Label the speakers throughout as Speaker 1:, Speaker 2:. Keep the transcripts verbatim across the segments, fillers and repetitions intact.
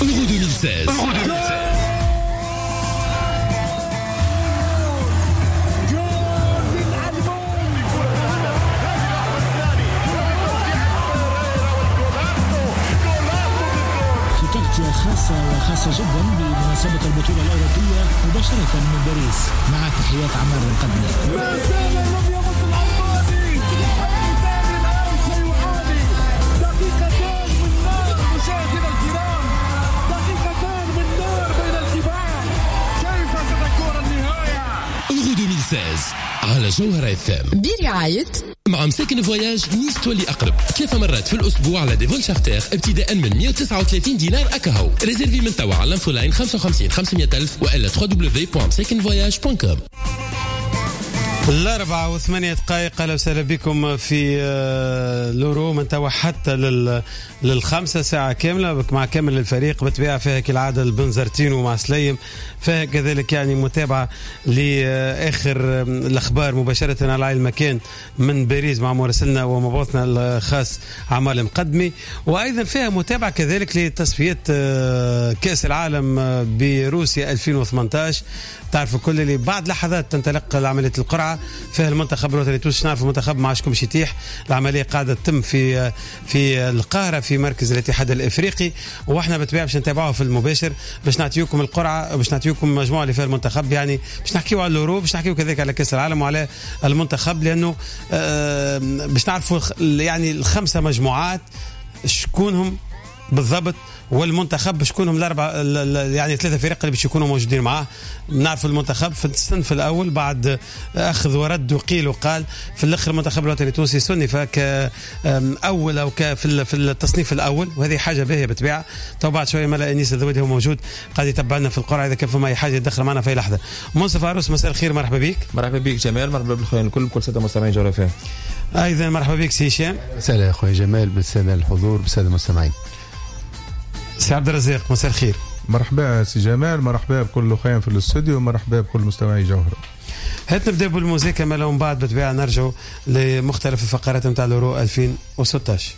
Speaker 1: Euro deux mille seize. Euro deux mille seize.
Speaker 2: خاصة وخاصة جدا بمناسبة البطولة الأوروبية مباشرة من باريس مع تحيات عمار القدمي. ما زال لم يمس العمادي الثاني الآن سيعادي دقيقتان من نار مشاهدينا الكرام دقيقتان من نار بين الكبار كيف ستكون النهاية؟
Speaker 1: Euro deux mille seize على جوهر اف ام
Speaker 3: برعاية
Speaker 1: مع مساكن فواياج نيس تولي أقرب ثلاث مرات في الأسبوع على ديفول شارتر ابتداء من مئة وتسعة وثلاثين دينار أكاهو. ريزيرفي من توا على الانفولاين خمسة وخمسين خمسمائة ألف وإلا دبليو دبليو دبليو دوت مساكن فواياج دوت كوم.
Speaker 4: الأربعة وثمانية دقائق. أهلا وسهلا بكم في لورو من توا حتى لل للخمسة ساعة كاملة مع كامل الفريق بتبيع فيها كالعادة البنزرتين ومع سليم فيها كذلك يعني متابعة لآخر الأخبار مباشرة على المكان من باريس مع مراسلنا ومبعوثنا الخاص عمال المقدمي وأيضا فيها متابعة كذلك لتصفيات كأس العالم بروسيا ألفين وثمانية عشر. تعرفوا كل اللي بعد لحظات تنطلق عملية القرعة فيها المنتخب الوطني التونسي. نعرف المنتخب ما عادش يتيح العملية قاعدة تتم في في القاهرة في مركز الاتحاد الافريقي واحنا بالطبيعه باش نتابعوها في المباشر باش نعطيكم القرعه باش نعطيكم مجموعه اللي فيها المنتخب يعني باش نحكيوا على اليورو باش نحكيوا كذلك على كاس العالم وعلى المنتخب لانه آه باش نعرفوا يعني الخمسه مجموعات شكونهم بالضبط والمنتخب شكونهم الاربعه يعني ثلاثه فرق اللي باش يكونوا موجودين معاه. نعرف المنتخب في الصنف الاول بعد اخذ ورد وقيل وقال في الاخر المنتخب الوطني التونسي صنف كاول او في في التصنيف الاول وهذه حاجه باهيه بالطبيعه. تو بعد شويه ملا انيس الذودي هو موجود قاعد يتبع لنا في القرعه اذا كان فما اي حاجه يدخل معنا في اي لحظه. منصف عروس مساء الخير مرحبا بك.
Speaker 5: مرحبا بك جمال مرحبا بالخير الكل بكل ساده مستمعين جوله فيها.
Speaker 4: ايضا مرحبا بك سي هشام.
Speaker 6: سلام يا اخوي جمال بالساده الحضور بالساده المستمعين.
Speaker 4: سي عبد الرزاق مساء الخير.
Speaker 7: مرحبا سي جمال مرحبا بكل خيام في الاستوديو مرحبا بكل مستمعي جوهر.
Speaker 4: هات نبدا بالموسيقى مالا ومن بعد بالطبيعه نرجعوا لمختلف الفقرات نتاع اليورو ألفين وستة عشر.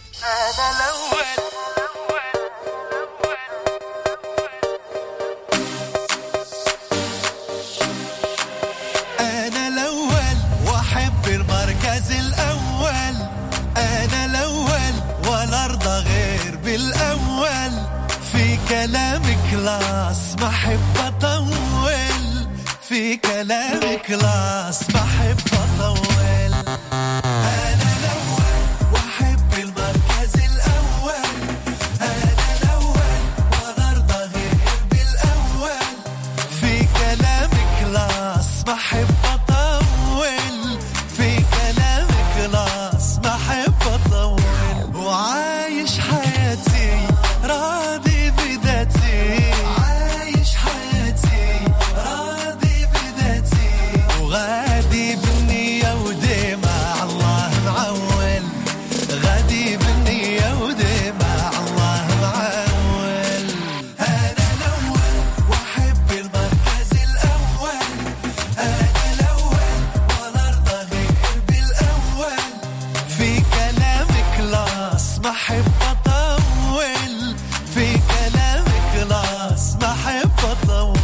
Speaker 8: انا الاول واحب المركز الاول انا الاول ولا ارضى غير بالاول في كلامي كلاس ما احب اطول في كلامي كلاس ما احب اطول انا الاول واحب المركز الاول انا الاول ولا ارضى غير بالاول في كلامي كلاس ما احب اطول في كلامي كلاس ما احب اطول وعايش حياتي راضي بذاتي عايش حياتي راضي بذاتي وغادي بالنية وديما الله معول غادي بالنية وديما الله معول أنا الأول وأحب المركز الأول أنا الأول ولا أرضى غير بالأول في كلامي كلاس ما أحب أطول في كلامي كلاس ما أحب أطول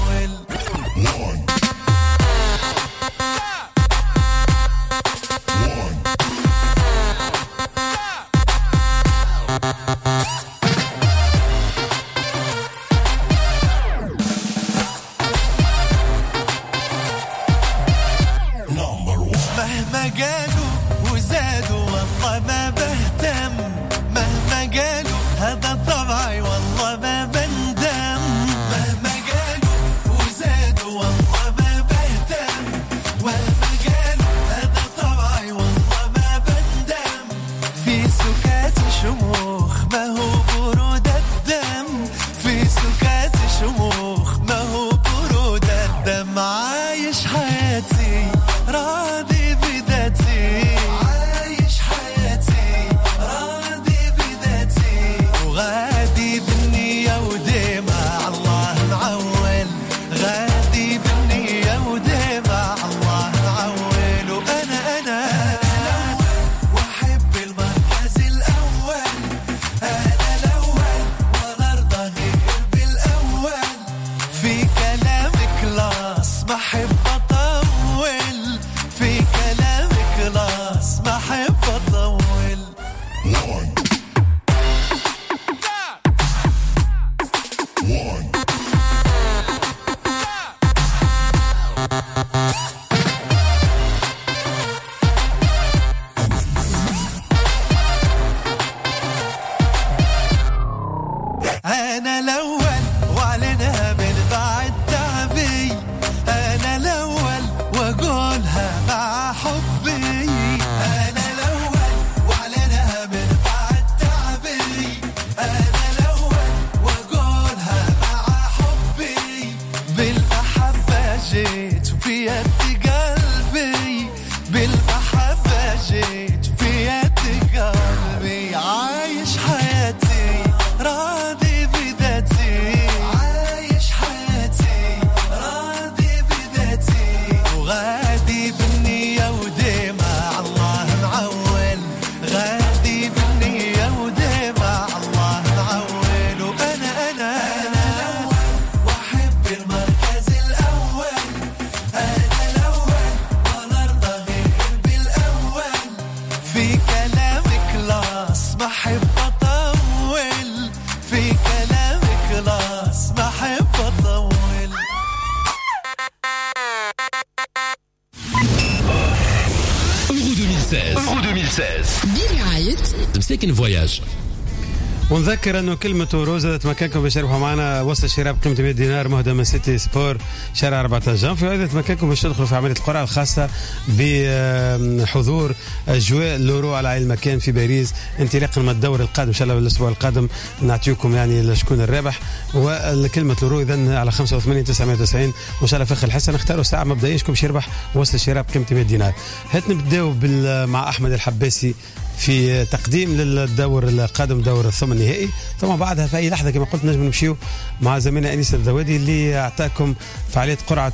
Speaker 8: مهما قالوا وزادوا والله ما بهتم مهما قالوا هذا طبعي والله ما بندم مهما قالوا وزادوا والله ما بهتم مهما قالوا هذا طبعي والله ما بندم في سكات شموخ ما هو برود الدم في سكات شموخ ما هو برود الدم عايش حياتي راضي بذاتي عايش حياتي راضي بذاتي وغادي بالنية ودي أنا الأول وأعلنها من بعد تعبي، أنا الأول وأقولها مع حبي، أنا الأول وأعلنها من بعد تعبي، أنا الأول وأقولها مع حبي، بالمحبة جيت وفي يد قلبي، بالمحبة جيت وفي يد قلبي، عايش حياتي راضي بذاتي، عايش حياتي راضي بذاتي، وغادي بالنية وديما الله معول، غادي بالنية وديما الله معول، وأنا أنا أنا الأول وأحب المركز الأول، أنا الأول ولا أرضى غير بالأول، في كلامك لاص ما أحب أطول، في كلامك لاص ما أحب أطول.
Speaker 1: Euro deux mille seize. Euro deux mille seize.
Speaker 3: برعاية
Speaker 1: مساكن فواياج.
Speaker 4: ونذكر انه كلمه اورو زادت مكانكم باش تربحوا معنا وصل شراء بقيمه مئة دينار مهدى من سيتي سبور شارع أربعة عشر في عدة مكانكم باش تدخلوا في عمليه القرعه الخاصه بحضور اجواء الاورو على عين المكان في باريس انطلاقا من الدور القادم ان شاء الله الاسبوع القادم نعطيكم يعني شكون الرابح وكلمه الاورو اذا على خمسة وثمانين تسعمائة وتسعين وان شاء الله فخر الحسن اختاروا ساعه مبدئيه شكون باش يربح وصل شراء بقيمه مئة دينار. هات نبداو مع احمد الحباسي في تقديم للدور القادم دور الثمن النهائي. طبعا بعدها في اي لحظه كما قلت نجم نمشيو مع زميلنا انيس الذوادي اللي اعطاكم فعاليه قرعه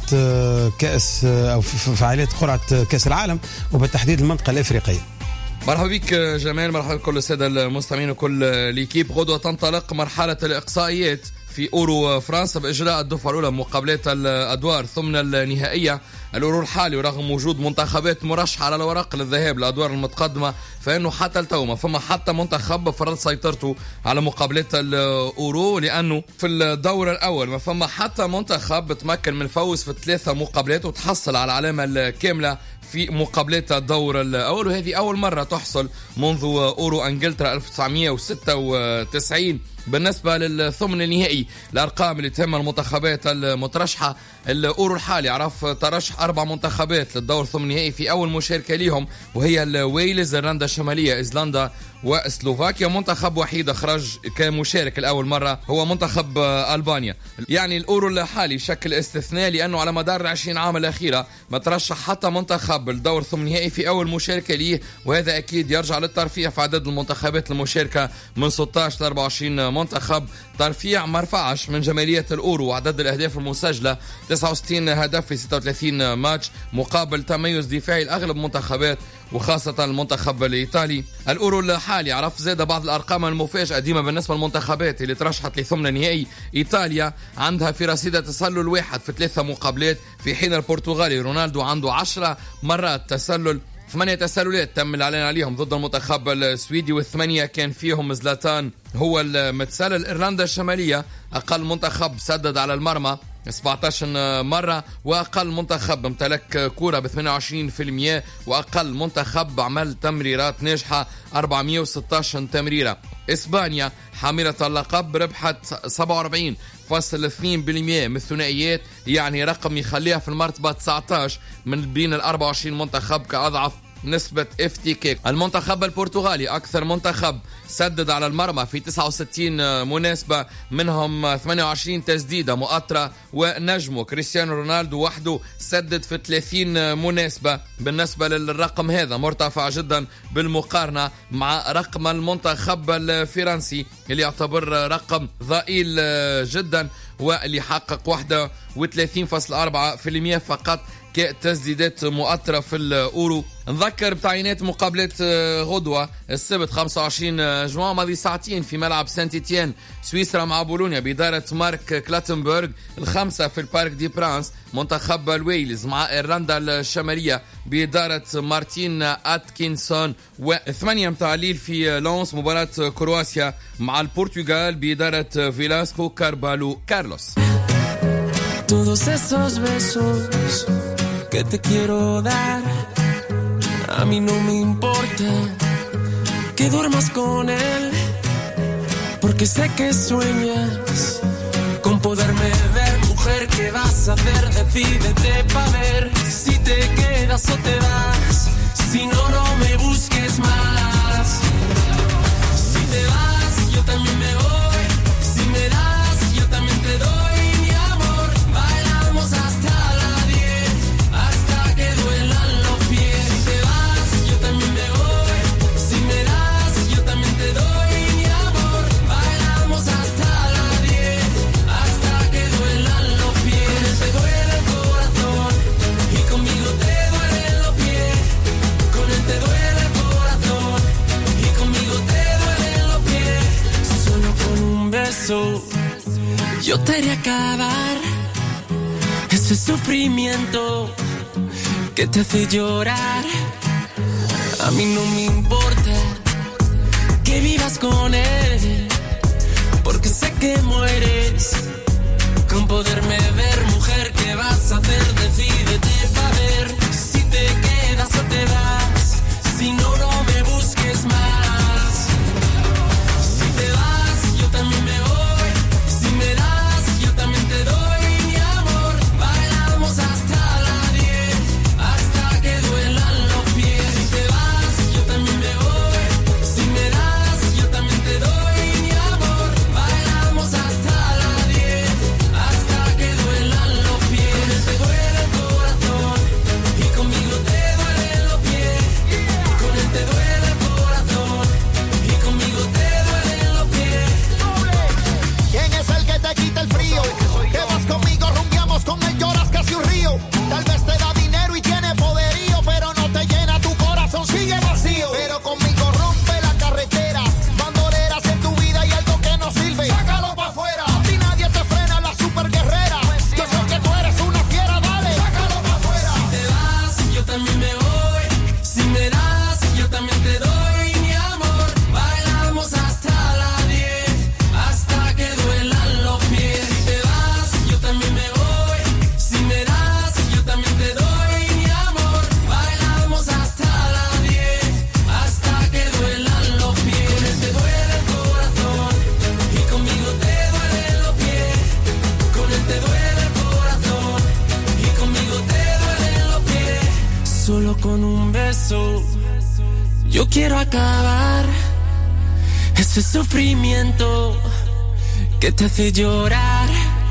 Speaker 4: كاس او فعاليه قرعه كاس العالم وبالتحديد المنطقه الافريقيه.
Speaker 9: مرحبا بك جمال، مرحبا بكل الساده المستمعين وكل ليكيب. غدوه تنطلق مرحله الاقصائيات في أورو فرنسا بإجراء الدفعة الأولى مقابلات الأدوار ثمن النهائية. الأورو الحالي ورغم وجود منتخبات مرشحة على الورق للذهاب للأدوار المتقدمة فإنه حتى التو ما فما حتى منتخب فرض سيطرته على مقابلات الأورو، لأنه في الدور الأول ما فما حتى منتخب تمكن من الفوز في ثلاثة مقابلات وتحصل على العلامة الكاملة في مقابلات الدور الأول، وهذه أول مرة تحصل منذ أورو أنجلترا ألف وتسعمائة وستة وتسعين. بالنسبة للثمن النهائي الأرقام اللي تهم المنتخبات المترشحة، الأورو الحالي عرف ترشح أربع منتخبات للدور الثمن النهائي في أول مشاركة لهم وهي الويلز، إيرلندا الشمالية، إيسلندا وسلوفاكيا. منتخب وحيد خرج كمشارك الأول مرة هو منتخب ألبانيا. يعني الأورو الحالي شكل استثناء لأنه على مدار العشرين عام الأخيرة ما ترشح حتى منتخب الدور الثمن النهائي في أول مشاركة ليه، وهذا أكيد يرجع للترفيع في عدد المنتخبات المشاركة من ستة عشر إلى أربعة وعشرين منتخب. ترفيع ما رفعش من جمالية الأورو وعدد الأهداف المسجلة تسعة وستين هدف في ستة وثلاثين ماتش مقابل تميز دفاعي لأغلب منتخبات وخاصة المنتخب الإيطالي. الأورو الحالي عرف زاد بعض الأرقام المفاجئة ديما بالنسبة للمنتخبات اللي ترشحت لثمن النهائي. إيطاليا عندها في رصيدها تسلل واحد في ثلاثة مقابلات، في حين البرتغالي رونالدو عنده عشرة مرات تسلل، ثمانية تسللات تم الإعلان عليهم ضد المنتخب السويدي والثمانية كان فيهم زلاتان هو المتسلل. إيرلندا الشمالية أقل منتخب سدد على المرمى سبعة عشر مرة وأقل منتخب امتلك كرة ب ثمانية وعشرين بالمئة وأقل منتخب عمل تمريرات ناجحة أربعمائة وستة عشر تمريرة. إسبانيا حاملة اللقب ربحت سبعة وأربعين فاصلة اثنين بالمئة من الثنائيات، يعني رقم يخليها في المرتبة تسعة عشر من بين ال أربعة وعشرين منتخب كأضعف نسبة افتكاك. المنتخب البرتغالي أكثر منتخب سدد على المرمى في تسعة وستين مناسبة، منهم ثمانية وعشرين تسديدة مؤطرة، ونجمه كريستيانو رونالدو وحده سدد في ثلاثين مناسبة. بالنسبة للرقم هذا مرتفع جدا بالمقارنة مع رقم المنتخب الفرنسي اللي يعتبر رقم ضئيل جدا واللي حقق واحد وثلاثين فاصلة أربعة بالمئة فقط كتسديدات مؤطرة في الأورو. نذكر بتعيينات مقابلة غدوة السبت خمسة وعشرين جوان ماضي ساعتين في ملعب سانت إتيان سويسرا مع بولونيا بإدارة مارك كلاتنبرغ. الخمسة في البارك دي برانس منتخب الويلز مع إيرلندا الشمالية بإدارة مارتين أتكنسون. وثمانية متاع الليل في لونس مباراة كرواتيا مع البرتغال بإدارة فيلاسكو كاربالو كارلوس.
Speaker 3: Todos esos besos que te quiero dar, a mí no me importa que duermas con él, porque sé que sueñas con poderme ver. Mujer, ¿qué vas a hacer? Decídete pa' ver si te quedas o te vas. Si no, no me busques más. Si te vas, yo también me voy. Si me das, yo también te doy. Yo te haré acabar ese sufrimiento que te hace llorar. A mí no me importa que vivas con él, porque sé que mueres con poderme ver. Mujer, ¿qué vas a hacer? Decídete pa' ver si te quedas o te vas. Si no, no me busques más. Si te vas, yo también me voy. Yo quiero acabar ese sufrimiento que te hace llorar.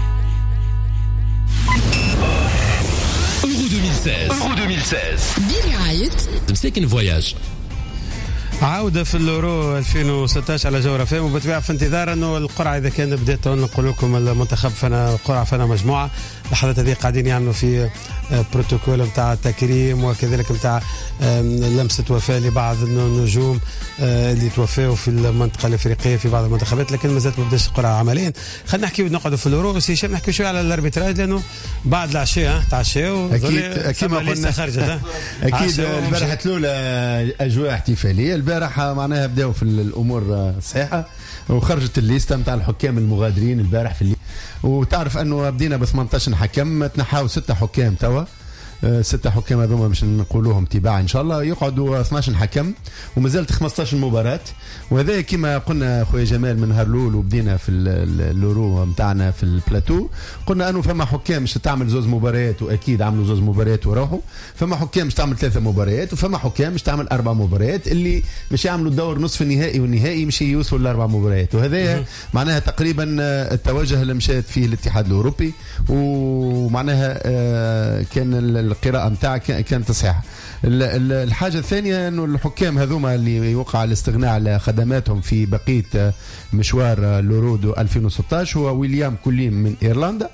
Speaker 1: Euro deux mille seize
Speaker 10: Euro deux mille seize
Speaker 1: برعاية مساكن فواياج.
Speaker 4: عودة في اليورو ألفين وستة عشر على جورة فيم، وبالطبيعة في انتظار انه القرعة اذا كان بدات نقول لكم المنتخب فانا قرعة فانا مجموعة لحظات هذه قاعدين يعملوا في بروتوكول نتاع تكريم وكذلك نتاع لمسة وفاة لبعض النجوم اللي توفاوا في المنطقة الافريقية في بعض المنتخبات، لكن ما زالت ما بداش القرعة عمليا. خلينا نحكي ونقعدوا في اليورو بس هشام نحكي شوية على الاربيتراج لانه بعد العشاء تعشاو
Speaker 6: اكيد اكيد ما قلنا
Speaker 4: خرجت
Speaker 6: اكيد البارحة الاولى اجواء احتفالية. البارحة معناها بداوا في الامور صحيحة وخرجت الليسته نتاع الحكام المغادرين البارح في الليل، وتعرف انه بدينا ب ثمانية عشر حكم تنحاو ستة حكام توا ستة حكام هذوما باش نقولوهم تباع ان شاء الله يقعدوا اثني عشر حكم ومازالت خمسة عشر مباراة. وهذا كما قلنا خويا جمال من نهار الاول وبدينا في اللورو نتاعنا في البلاتو قلنا انه فما حكام مش تعمل زوز مباريات واكيد عملوا زوز مباريات وروحوا، فما حكام مش تعمل ثلاثة مباريات وفما حكام مش تعمل اربع مباريات اللي مش يعملوا الدور نصف النهائي والنهائي مش يوصلوا لاربع مباريات. وهذا معناها تقريبا التوجه اللي مشات فيه الاتحاد الاوروبي، ومعناها كان القراءة متاعها كانت صحيحة. الحاجة الثانية انه الحكام هذوما اللي يوقع الاستغناء على خدماتهم في بقية مشوار لورودو ألفين وستة عشر هو ويليام كوليم من ايرلندا،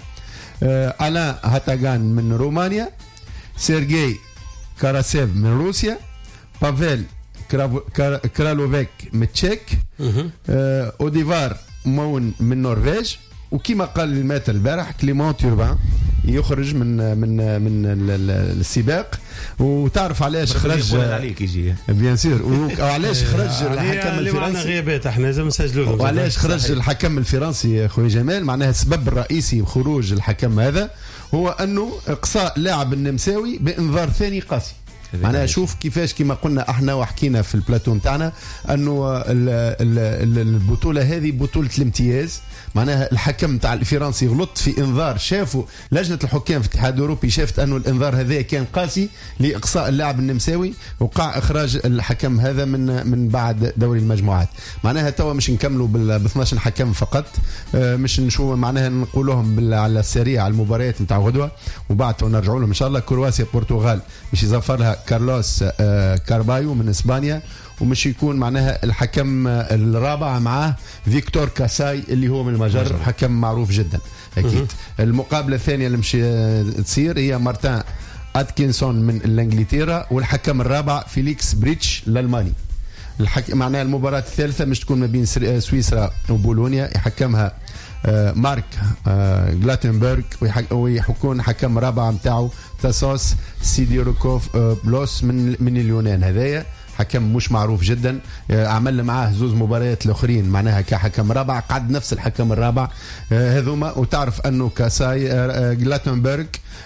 Speaker 6: ألان هاتاغان من رومانيا، سيرجي كاراسيف من روسيا، بافيل كرالوفيك من تشيك، آه اوديفار مون من النرويج. وكما قال الماتر البارح كليمون توربان يخرج من من من السباق. وتعرف علاش خرج
Speaker 5: عليك يجي
Speaker 6: بيان سور، وعلاش خرج الحكم الفرنسي
Speaker 4: غيابات احنا لازم نسجلوا.
Speaker 6: وعلاش خرج الحكم الفرنسي خويا جمال؟ معناها السبب الرئيسي بخروج الحكم هذا هو انه اقصاء لاعب النمساوي بانذار ثاني قاسي. معناها شوف كيفاش كما قلنا احنا وحكينا في البلاتو نتاعنا انه البطوله هذه بطوله الامتياز. معناها الحكم تاع الفرنسي غلط في انذار، شافوا لجنه الحكام في الاتحاد الاوروبي شافت انه الانذار هذا كان قاسي لاقصاء اللاعب النمساوي، وقع اخراج الحكم هذا من من بعد دوري المجموعات. معناها توا مش نكملوا بال اثناش حكم فقط، مش نشوف معناها نقولوهم على السريع على المباريات نتاع غدوه، وبعد نرجعوا لهم ان شاء الله. كرواتيا البرتغال مش يظفر لها كارلوس كاربايو من اسبانيا، ومش يكون معناها الحكم الرابع معاه فيكتور كاساي اللي هو من المجر، حكم معروف جدا اكيد. المقابله الثانيه اللي مش تصير هي مارتان اتكنسون من الانجلترا، والحكم الرابع فيليكس بريتش الالماني. الحك... معناها المباراه الثالثه مش تكون ما بين سويسرا وبولونيا، يحكمها مارك جلاتنبرغ، ويكون حكم رابع نتاعو تاسوس سيديروكوف بلوس من من اليونان. هذايا حكم مش معروف جدا، عمل معاه زوز مباريات الاخرين معناها كحكم رابع، قعد نفس الحكم الرابع هذوما. وتعرف انه كاساي جلاتنبرغ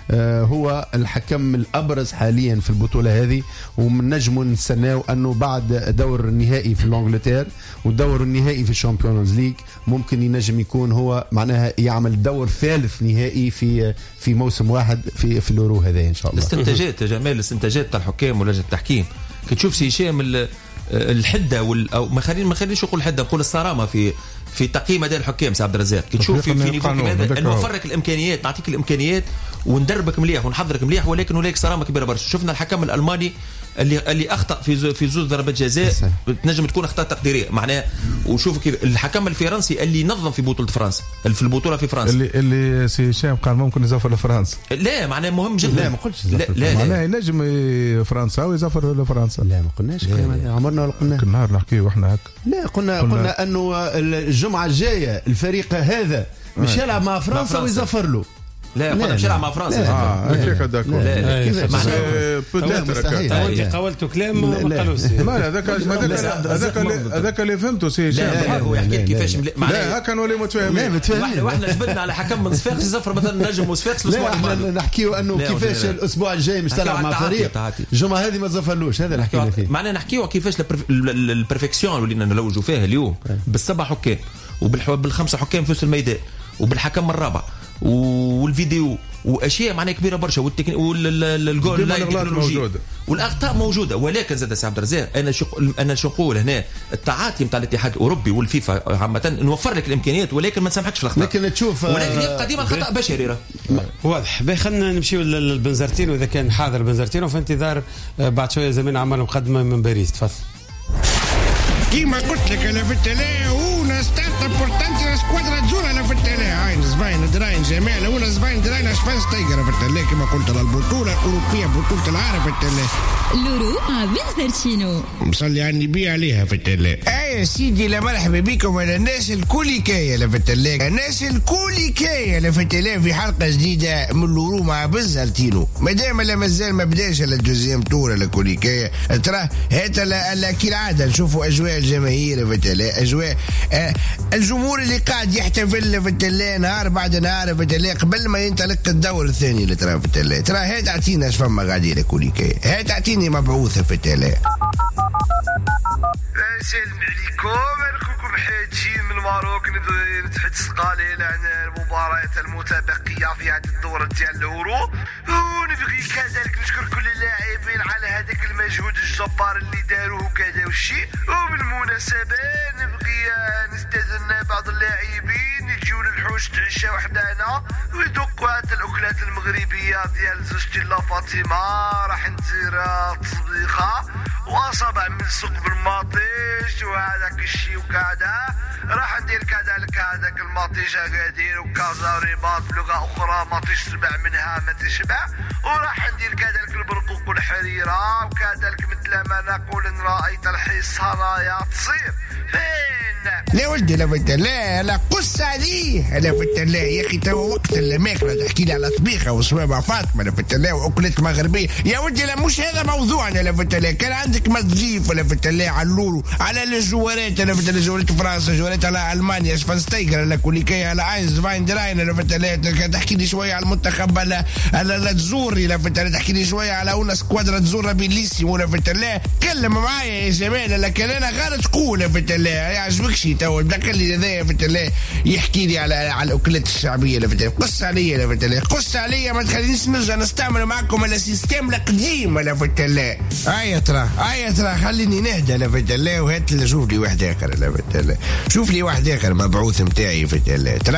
Speaker 6: هو الحكم الابرز حاليا في البطوله هذه، ومن نجم نستناو انه بعد دور النهائي في الانجلتير والدور النهائي في الشامبيونز ليج ممكن ينجم يكون هو معناها يعمل دور ثالث نهائي في في موسم واحد في في اليورو هذا ان شاء الله.
Speaker 5: الاستنتاجات يا جمال، الاستنتاجات تاع الحكام ولجنه التحكيم كتشوف سي هشام الحده وال او ما خلينا ما خلينيش نقول الحده، نقول الصرامه في في تقييم اداء الحكام سي عبد الرزاق. كتشوف في في نيفو هذا نوفرك الامكانيات، نعطيك الامكانيات وندربك مليح ونحضرك مليح، ولكن هناك صرامه كبيره برشا. شفنا الحكم الالماني اللي اللي اخطا في في زوج ضربات جزاء تنجم تكون اخطاء تقديريه معناها. وشوف كيف الحكم الفرنسي اللي نظم في بطوله فرنسا في البطوله في فرنسا
Speaker 7: اللي اللي سي هشام قال ممكن يزفر لفرنسا.
Speaker 5: لا معناه مهم جدا.
Speaker 6: لا ما قلتش
Speaker 5: لا لا
Speaker 7: معناه ينجم فرنسا ويزفر لفرنسا.
Speaker 6: لا ما قلناش عمرنا ولا قلنا
Speaker 7: كل نهار نحكيو احنا هكا.
Speaker 6: لا قلنا قلنا, قلنا انه الجمعه الجايه الفريق هذا مش يلعب مع فرنسا ويزفر له.
Speaker 5: لا قلنا مش يلعب مع فرنسا.
Speaker 7: اه هكاك هذاك.
Speaker 5: لا لا
Speaker 7: معناها
Speaker 4: انت قولتوا كلام ما قالوش.
Speaker 7: ما هذاك هذاك هذاك اللي فهمته سي
Speaker 5: هشام. هو يحكي كيفاش
Speaker 7: لا هكا نولي متفاهمين.
Speaker 5: واحنا جبدنا على حكم من صفاقس يزفر مثلا نجم وصفاقس الاسبوع
Speaker 6: الماضي. لا نحكيو انه كيفاش الاسبوع الجاي مش تلعب مع فريق الجمعه هذه ما تزفرلوش. هذا اللي حكينا فيه.
Speaker 5: معناها نحكيو كيفاش البرفكسيون ولينا نلوجوا فيها اليوم بالسبع حكام وبالخمسه حكام في الميدان وبالحكم الرابع والفيديو واشياء معناها كبيره برشا، والتكنيك والجول موجوده والاخطاء موجوده. ولكن زاد سي عبد الرزاق انا شق... انا شو نقول هنا التعاطي نتاع الاتحاد الاوروبي والفيفا عامه نوفر لك الامكانيات ولكن ما نسامحكش في الاخطاء.
Speaker 6: لكن تشوف
Speaker 5: ولكن يبقى ديما الخطا بشري راه
Speaker 4: واضح. باهي خلينا نمشيو للبنزرتين، واذا كان حاضر بنزرتين وفي انتظار بعد شويه زمان عمل مقدمه من باريس. تفضل.
Speaker 10: كيما قلت لك انا في التلا una stata importante la squadra azzurra انا في التلا. هاي زباين دراين جمال ولا زباين دراين اشفاس تايجر في التلا كما قلت البطوله الاوروبيه بطوله العالم في التلا.
Speaker 11: لورو مع بنزرتينو
Speaker 10: مصلي على النبي عليها في التلا. اي يا سيدي لا مرحبا بكم على الناس الكوليكايه اللي في التلا. الناس الكوليكايه اللي في التلا في حلقه جديده من لورو مع بنزرتينو. مادام لا مازال ما بداش على الجوزيام تور الكوليكايه ترى هات كالعاده نشوفوا اجواء الجماهير في التلا. اجواء آه الجمهور اللي قاعد يحتفل في التلا نهار بعد نهار في التلا قبل ما ينطلق الدور الثاني اللي ترى في التلا. ترى هات اعطينا اش فما قاعدين كوليكايه. هات اعطيني مبعوثه في التلا.
Speaker 12: السلام عليكم، راكم حاجين من الماروك نتحدث قليل عن المباريات المتبقيه في هذا الدور ديال اليورو، ونبغي كذلك نشكر كل اللاعبين على هذاك المجهود الجبار اللي داروه كذا والشيء. وبالمناسبه نبغي نستاذن بعض اللاعبين يجيو للحوش تعشى وحدانا ويذوقوا هاد الاكلات المغربيه ديال زوجتي لا فاطمه. راح ندير تصبيخه واصابع من سوق بالماطيش وهذاك الشي وكذا راح ندير كذلك هذاك الماطيش اكادير وكازا ورباط بلغه اخرى ماطيش سبع منها ما تشبع وراح ندير كذلك البرقوق والحريره وكذلك مثل ما نقول ان رايت الحصانه تصير فين
Speaker 10: لا ولدي لا ولدي لا لا قص عليه لا ولدي لا يا اخي تو وقت الماكله تحكي لي على طبيخه وصوابع فاطمه لا ولدي لا واكلات مغربيه يا ولدي لا مش هذا موضوعنا لا ولدي لا كان عندك مضيف ولا ولدي لا على اللولو على الجوارات لا ولدي جوارات فرنسا جوارات على المانيا شفنستيجر على كوليكاي على اينز فاين دراين لا ولدي لا تحكي لي شويه على المنتخب على على تزوري لا ولدي لا تحكي لي شويه على اون سكوادرا تزور بيليسيمو لا ولدي لا كلم معايا يا جمال لكن انا غير تقول لا ولدي لا يعجبك شي تو بدك اللي هذايا فتلا يحكي لي على على الاكلات الشعبيه لا قص عليا لا فتلا قص عليا ما تخلينيش نرجع نستعمل معكم على سيستم القديم لا فتلا اي ترى اي ترى خليني نهدى لا فتلا وهات شوف لي واحد اخر لا فتلا شوف لي واحد اخر مبعوث نتاعي فتلا ترى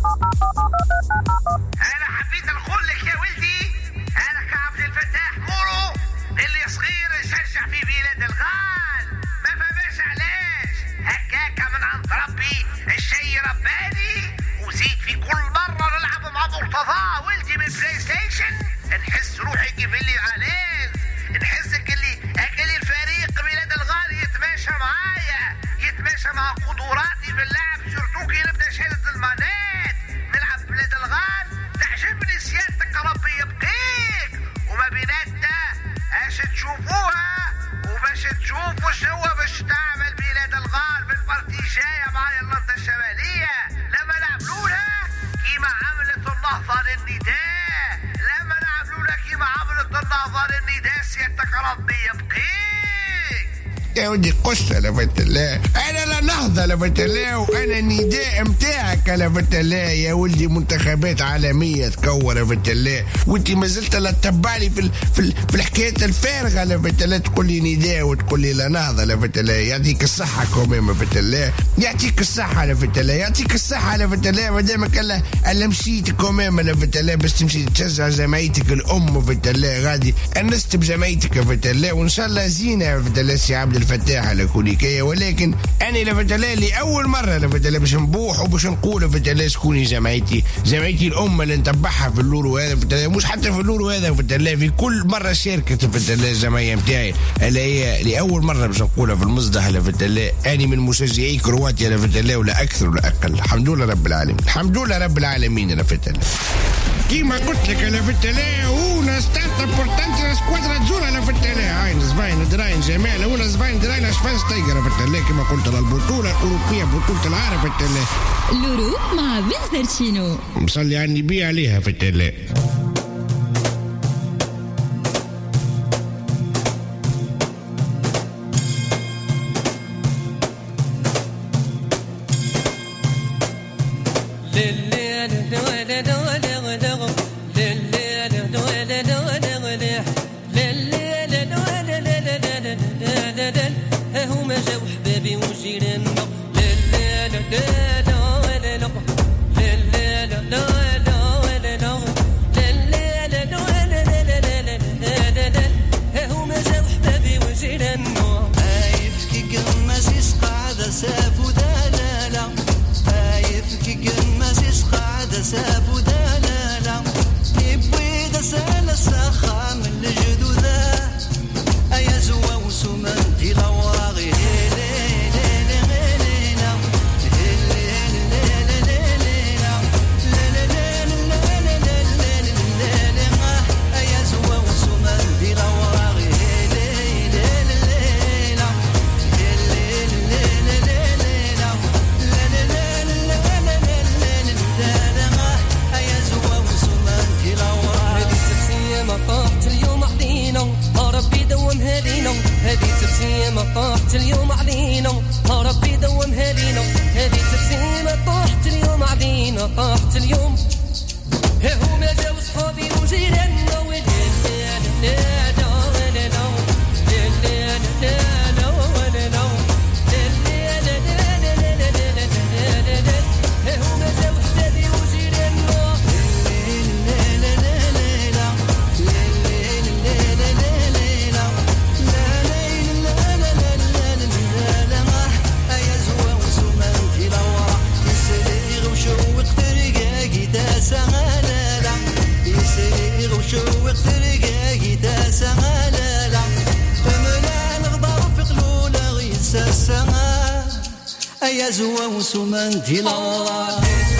Speaker 12: انا حبيت نقول لك يا ولدي انا كعبد الفتاح مورو اللي صغير يشجع في بلاد الغال ما فهمش علاش هكاكا من عند ربي الشيء رباني وزيد في كل مرة نلعب مع مرتضى ولدي من بلاي ستيشن نحس روحي كيف اللي علاز نحسك اللي اكلي الفريق بلاد الغال يتماشى معايا يتماشى مع قدراتي في اللعب سورتو كي نبدا شهادة المانات نلعب بلاد الغال تعجبني سيادتك ربي يبقيك وما بيناتنا اش تشوفوها وباش تشوفوا شنو باش تعمل بلاد الغال بالبارتي جايه معايا الارض الشماليه لما نعملولها كيما عملت النهضه للنداء لما نعملولها كيما عملت النهضه للنداء سيادتك ربي يبقيك
Speaker 10: يا ودي قصة لا فتلا انا لا نهضة لا فتلا وانا النداء متاعك لا فتلا يا ولدي منتخبات عالمية تكور لا فتلا وانت ما زلت لا تتبعني في في, في الحكايات الفارغة لا فتلا تقول لي نداء وتقول لي لا نهضة لا فتلا يعطيك الصحة كمان لا فتلا يعطيك الصحة لا فتلا يعطيك الصحة لا فتلا ما دامك الا الا مشيت كمان لا فتلا بس تمشي تشجع جمعيتك الام فتلا غادي انست بجمعيتك فتلا وان شاء الله زينة فتلا سي عبد الفتاح على كوليكاية ولكن انا لفتلا لاول مره لفتلا باش نبوح وباش نقول فتلا شكوني جمعيتي جمعيتي الام اللي نتبعها في اللورو هذا فتلا مش حتى في اللورو هذا فتلا في كل مره شاركت فتلا الجمعيه نتاعي اللي هي لاول مره باش نقولها في المصدح لفتلا اني من مشجعي كرواتيا لفتلا ولا اكثر ولا اقل الحمد لله رب العالمين الحمد لله رب العالمين لفتلا كيما قلت لك انا فتلا هنا ستارت امبورتانتي سكوادرا تزور انا فتلا هاي زفاين دراين جمال ولا زفاين دراين اشفاس تايجر فتلا كيما قلت البطوله الاوروبيه بطوله العالم فتلا
Speaker 11: لورو مع بنزرتشينو
Speaker 10: مصلي على النبي عليها فتلا
Speaker 8: يا زوا وسمان ديلا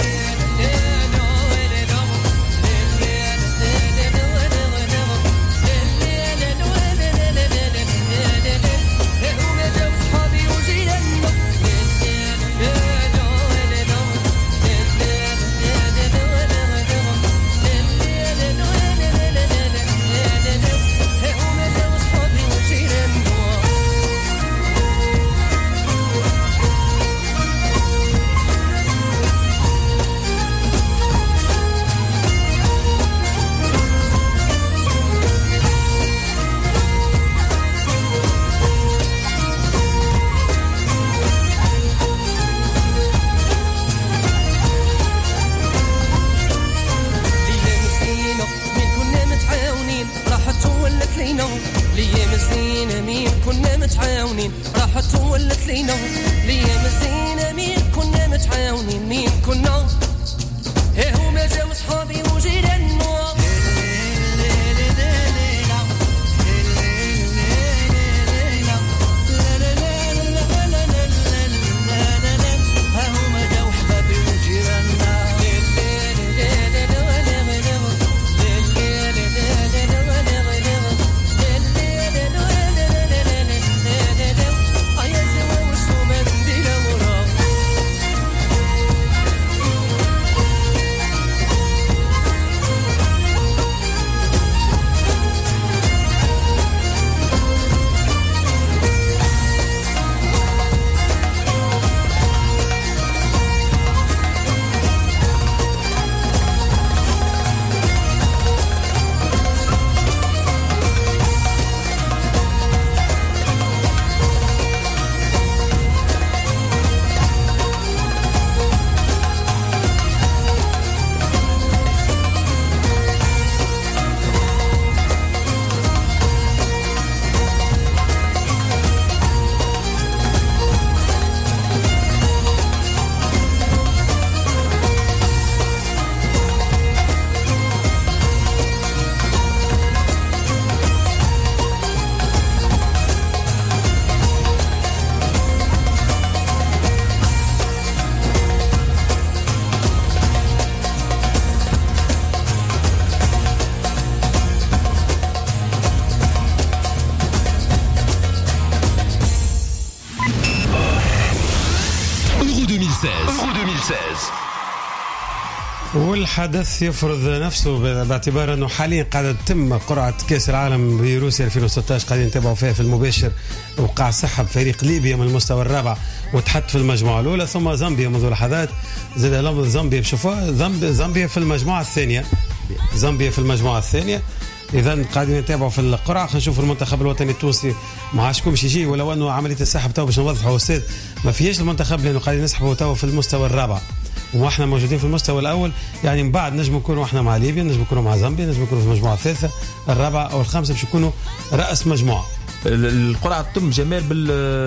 Speaker 4: والحدث يفرض نفسه باعتبار أنه حاليا قاعدة تتم قرعة كأس العالم بروسيا ألفين وستة عشر قاعدين نتابعوا فيها في المباشر. وقع سحب فريق ليبيا من المستوى الرابع وتحط في المجموعة الأولى، ثم زامبيا منذ لحظات زاد لهم زامبيا بشوفوا زامبيا في المجموعة الثانية زامبيا في المجموعة الثانية إذا قاعدين نتابعوا في القرعة. خلينا نشوف المنتخب الوطني التونسي ما عادش باش يجي، ولو أنه عملية السحب تو باش نوضحوا أستاذ ما فيهاش المنتخب لأنه قاعدين نسحبوا تو في المستوى الرابع واحنا موجودين في المستوى الاول. يعني من بعد نجم نكونوا احنا مع ليبيا، نجم نكونوا مع زامبيا، نجم نكونوا في المجموعه الثالثه الرابعه او الخامسه باش يكونوا راس مجموعه.
Speaker 5: القرعه تتم جمال بال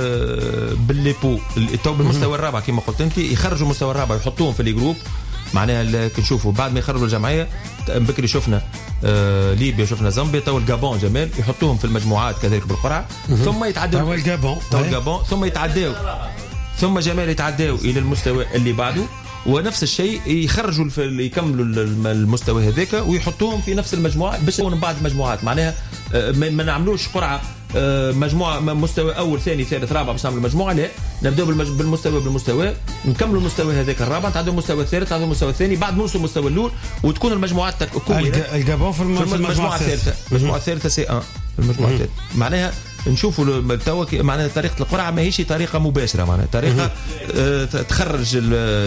Speaker 5: بالليبو تو بالمستوى الرابع كما قلت انت، يخرجوا المستوى الرابع يحطوهم في الجروب. معناها كنشوفوا بعد ما يخرجوا الجمعيه بكري شفنا آه ليبيا شفنا زامبيا، تو الجابون جمال يحطوهم في المجموعات كذلك بالقرعه ثم يتعدوا
Speaker 4: تو الجابون
Speaker 5: تو الجابون ثم يتعداوا ثم جمال يتعداوا الى المستوى اللي بعده، ونفس الشيء يخرجوا يكملوا المستوى هذاك ويحطوهم في نفس المجموعه باش يكونوا بعض المجموعات. معناها ما نعملوش قرعه مجموعه مستوى اول ثاني ثالث رابع باش نعملوا مجموعه، لا نبداو بالمستوى بالمستوى نكملوا المستوى هذاك الرابع نتعدوا المستوى الثالث نتعدوا المستوى الثاني بعد نوصلوا المستوى الاول وتكون المجموعات كلها
Speaker 4: الجابون في
Speaker 5: المجموعه الثالثه المجموعه الثالثه سي واحد المجموعه الثالثه. معناها نشوفوا توا معناها طريقه القرعه ماهيش طريقه مباشره، معناها طريقه آه تخرج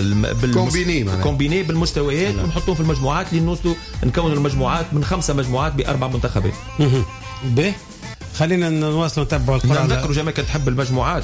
Speaker 5: بالكومبيني بالمستويات ونحطوهم في المجموعات اللي نوصلوا نكونوا المجموعات من خمسه مجموعات باربع منتخبات.
Speaker 4: به خلينا نواصلوا نتبعوا القرعه.
Speaker 5: نذكروا جماعه كانت تحب المجموعات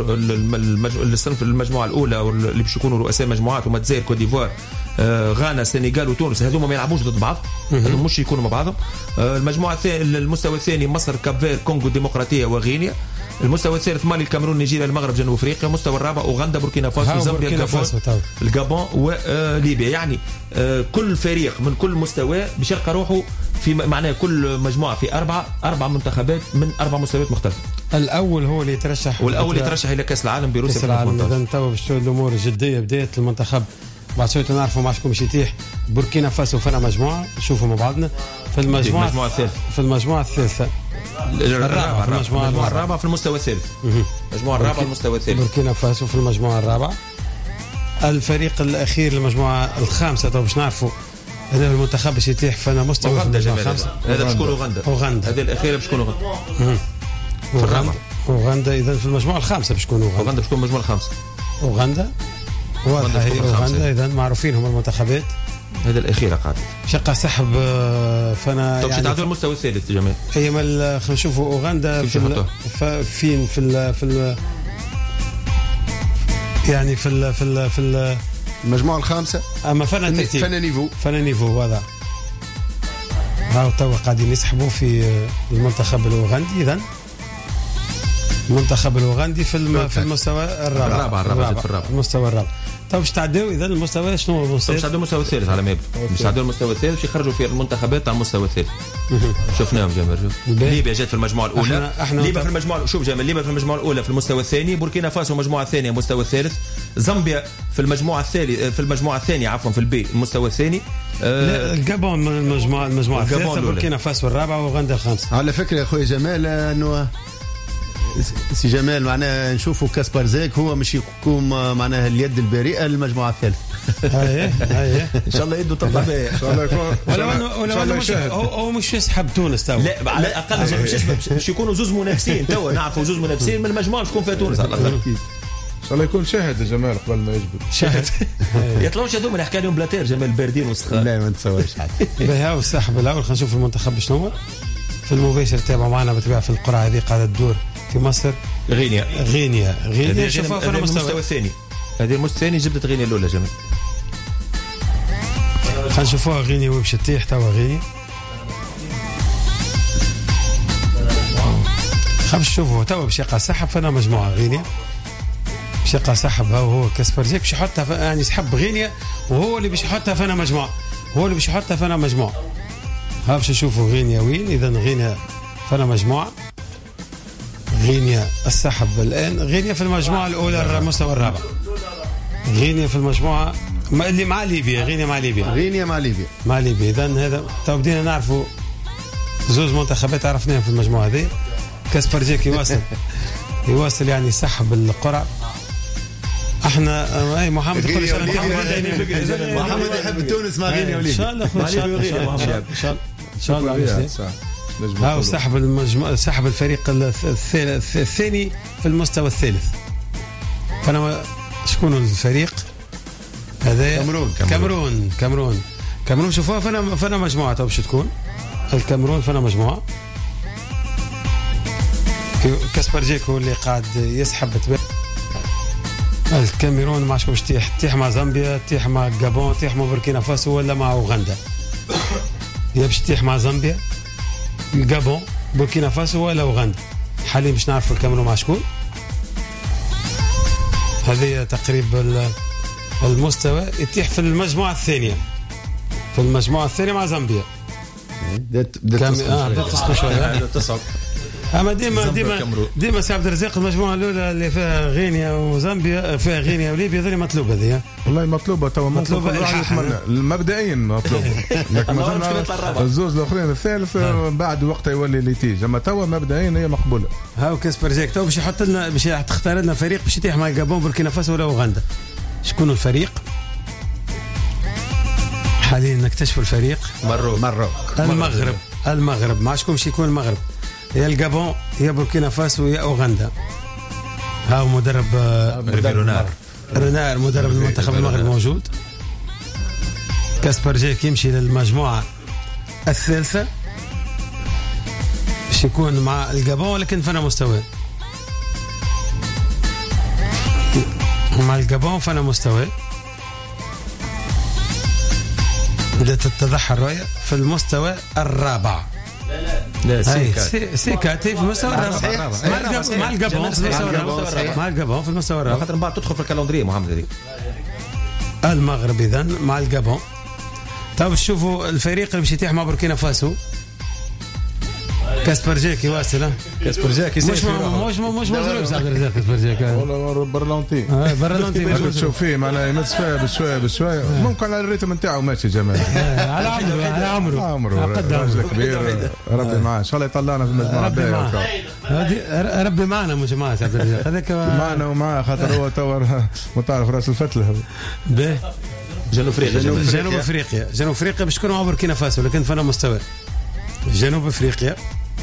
Speaker 5: الصنف المجموعه الاولى اللي باش يكونوا رؤساء مجموعات هما الجزائر كوت ديفوار آه غانا السنغال وتونس، هذوما ما يلعبوش ضد بعض، هذوما مش يكونوا مع بعضهم. آه المجموعه الثانيه المستوى الثاني مصر كابفير كونغو الديمقراطيه وغينيا، المستوى الثالث مالي الكاميرون نيجيريا المغرب جنوب افريقيا، المستوى الرابع اوغندا بوركينا فاسو زامبيا الجابون الجابون وليبيا. يعني آه كل فريق من كل مستوى بيشارك روحه في معناه كل مجموعه في اربعه اربع منتخبات من اربع مستويات مختلفه.
Speaker 4: الاول هو اللي يترشح
Speaker 5: والاول يترشح الى كاس العالم بروسيا
Speaker 4: في العالم. اذا توا باش الامور الجديه بدات المنتخب بعد شويه نعرفوا مع شكون باش يتيح. بوركينا فاسو فينا مجموعه نشوفوا مع بعضنا في المجموعه
Speaker 5: المجموعه الثالثه
Speaker 4: في المجموعه الثالثه
Speaker 5: الرابعه في المجموعه الرابعه في المستوى الثالث المجموعه الرابعه في المستوى الثالث
Speaker 4: بوركينا فاسو في المجموعه الرابعه. الفريق الاخير المجموعه الخامسه تو باش نعرفوا هذا المنتخب باش يتيح فينا مستوى
Speaker 5: اوغندا جمال. هذا باش تكون اوغندا
Speaker 4: اوغندا
Speaker 5: هذه الاخيره باش تكون اوغندا
Speaker 4: في الرابعه اوغندا. اذا في المجموعه الخامسه باش تكون اوغندا
Speaker 5: اوغندا باش تكون المجموعه الخامسه اوغندا
Speaker 4: واضحه هي اوغندا. اذا معروفين هم المنتخبات
Speaker 5: هذا الاخيره قاعده
Speaker 4: شقه سحب فانا
Speaker 5: يعني تعدوا المستوى الثالث جمال.
Speaker 4: هي خلينا نشوفوا اوغندا في فين في ال في ال يعني في ال في ال في
Speaker 6: المجموعه الخامسه.
Speaker 4: اما فنا ترتيب
Speaker 6: فنا نيفو
Speaker 4: فنا نيفو هذا راهو توا قاعدين يسحبوا في المنتخب الاوغندي. اذا المنتخب الاوغندي في الم... في المستوى الرابع
Speaker 5: الرابع الرابع في الرابع
Speaker 4: المستوى الرابع. طيب باش تعدوا اذا المستوى شنو هو المستوى؟
Speaker 5: باش تعدوا المستوى الثالث على ما باش تعدوا المستوى الثالث باش يخرجوا في المنتخبات على المستوى الثالث. شفناهم جمال. ليبيا جات في المجموعه الاولى. ليبيا في المجموعه شوف جمال ليبيا في المجموعه الاولى في المستوى الثاني. بوركينا فاسو المجموعه الثانيه المستوى الثالث. زامبيا في المجموعه الثالثه في المجموعه الثانيه عفوا في البي المستوى الثاني.
Speaker 4: آه الجابون المجموعه المجموعه الثالثه. بوركينا فاسو الرابعه واوغندا الخامسه.
Speaker 6: على فكره يا اخويا جمال انه سي جمال معناها نشوفوا كاسبار زيك هو مش يكون معناها اليد البريئه للمجموعه الثالثه.
Speaker 4: اييه اييه
Speaker 5: ان شاء الله يدوا تطلع بها ان شاء الله يكون
Speaker 4: ولا ولا مش هو مش يسحب تونس تو.
Speaker 5: لا على الاقل مش يكونوا زوز منافسين تو نعرفوا زوز منافسين من المجموعه تكون فيها تونس على الاقل.
Speaker 7: ان شاء الله يكون شاهد يا جمال قبل ما يجبد
Speaker 4: شاهد.
Speaker 5: يطلعوش هذوما نحكي لهم بلاتير جمال باردين وسخان.
Speaker 6: لا ما نتصورش حتى
Speaker 4: بها والسحب الاول. خلينا نشوف المنتخب شنو هو في المباشر. تابعوا معنا بطبيعه في القرعه هذه قاعده تدور في مصر.
Speaker 5: غينيا
Speaker 4: غينيا غينيا شوفوا في
Speaker 5: المستوى الثاني. هذه المستوى الثاني جبدت غينيا الاولى جمال.
Speaker 4: خلينا نشوفوها غينيا وين باش تطيح توا غينيا. خلينا نشوفوا توا باش يقع سحب فانا مجموعه غينيا باش يقع سحب هو كاسبر زيك باش يحطها يعني يسحب غينيا وهو اللي باش يحطها فانا مجموعه هو اللي باش يحطها فانا مجموعه. ها باش نشوفوا غينيا وين. اذا غينيا فانا مجموعه. غينيا السحب الآن. غينيا في المجموعة الأولى المستوى الرابع. غينيا في المجموعة اللي مع ليبيا. غينيا مع ليبيا
Speaker 6: غينيا مع ليبيا
Speaker 4: مع ليبيا. إذا هذا تو بدينا نعرفوا زوز منتخبات عرفناهم في المجموعة هذه. كاسبر جيك يواصل يواصل يعني يسحب القرعة. احنا اي محمد يقول
Speaker 6: محمد محمد يحب تونس مع غينيا وليبيا.
Speaker 4: ان شاء الله ان شاء الله ان شاء الله ها سحب المجموعة سحب الفريق الثاني في المستوى الثالث. فانا شكون الفريق هذا؟
Speaker 6: كامرون
Speaker 4: كامرون كامرون كامرون شوفوها فانا فانا مجموعه باش تكون الكامرون فانا مجموعه. كاسبر جيك هو اللي قاعد يسحب الكاميرون. ما عادش تيح تيح مع زامبيا تيح مع غابون تيح مع بوركينا فاسو ولا مع اوغندا. هي باش تيح مع زامبيا الغابون بوركينا فاسو ولا اوغندا. حاليا باش نعرفوا الكاميرون مع شكون. هذه تقريبا المستوى يتيح في المجموعه الثانيه في المجموعه الثانيه مع زامبيا.
Speaker 6: بدات
Speaker 4: تسخن شويه
Speaker 5: تصعب.
Speaker 4: اما ديما ديما ديما سي عبد الرزاق المجموعه الاولى اللي فيها غينيا وزامبيا فيها غينيا وليبيا هذه مطلوبه هذه.
Speaker 7: والله مطلوبه تو
Speaker 4: مطلوبه
Speaker 7: مبدئيا مطلوبه. لكن مثلا الزوز الاخرين الثالث بعد وقتها يولي اللي تيجي. اما تو مبدئيا هي مقبوله.
Speaker 4: هاو كاسبر جيك تو باش يحط لنا باش تختار لنا فريق باش يتيح مع غابون بوركينا فاسو ولا اوغندا. شكون الفريق؟ حاليا نكتشفوا الفريق.
Speaker 5: مروك
Speaker 6: مروك
Speaker 4: المغرب المغرب مع شكون باش يكون المغرب؟ يا الغابون يا بوركينا فاسو يا اوغندا. هاو مدرب
Speaker 5: رونار
Speaker 4: رونار مدرب المنتخب المغرب موجود. كاسبر جيك يمشي للمجموعه الثالثه باش يكون مع الغابون ولكن فانا مستوى مع الغابون فانا مستوى. بدأت تتضح الرؤية في المستوى الرابع.
Speaker 5: لا سيكا
Speaker 4: سيكا في المستوى الرابع مع الغابون في المستوى الرابع مع الغابون في المستوى الرابع.
Speaker 5: خاطر من بعد تدخل في الكالندريه محمد هذيك.
Speaker 4: المغرب اذا مع الغابون. تو تشوفوا الفريق اللي باش يتيح مع بوركينا فاسو. كاسبر جاكي واصل.
Speaker 5: كاسبر جاكي
Speaker 4: مش مش مش مش مش عبد الرزاق كاسبر جاكي
Speaker 7: والله برلونتي
Speaker 4: اه برلونتي
Speaker 7: تشوف فيه معناها يمس فيها بشويه بشويه ممكن على الريتم نتاعو ماشي جمال
Speaker 4: على عمره على عمره
Speaker 7: عمره راجل كبير ربي معاه ان شاء الله يطلعنا في المجموعه الباقيه.
Speaker 4: هذه ربي معنا مش معاه عبد الرزاق هذاك
Speaker 7: معنا ومعاه خاطر هو تور متعرف راس الفتله
Speaker 4: به
Speaker 5: جنوب افريقيا
Speaker 4: جنوب افريقيا جنوب افريقيا باش تكونوا مع بوركينا فاسو لكن فانا مستوى جنوب افريقيا.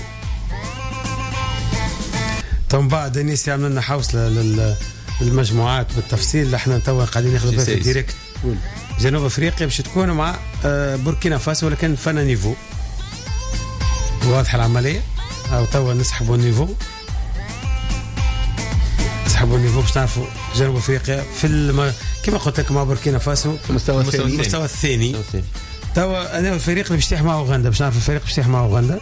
Speaker 4: ثم بعد نيس عملنا لنا حوصله للمجموعات بالتفصيل اللي احنا توا قاعدين ناخذوا فيها في الديريكت. جنوب افريقيا باش تكونوا مع بوركينا فاسو ولكن فانا نيفو واضحه العمليه. او توا نسحبوا النيفو نسحبوا النيفو باش نعرفوا جنوب افريقيا في الم... كما قلت لك مع بوركينا فاسو
Speaker 6: في المستوى الثاني
Speaker 4: المستوى الثاني. توا انا الفريق اللي بيشتيح مع اوغندا باش نعرف الفريق بيشتيح مع اوغندا.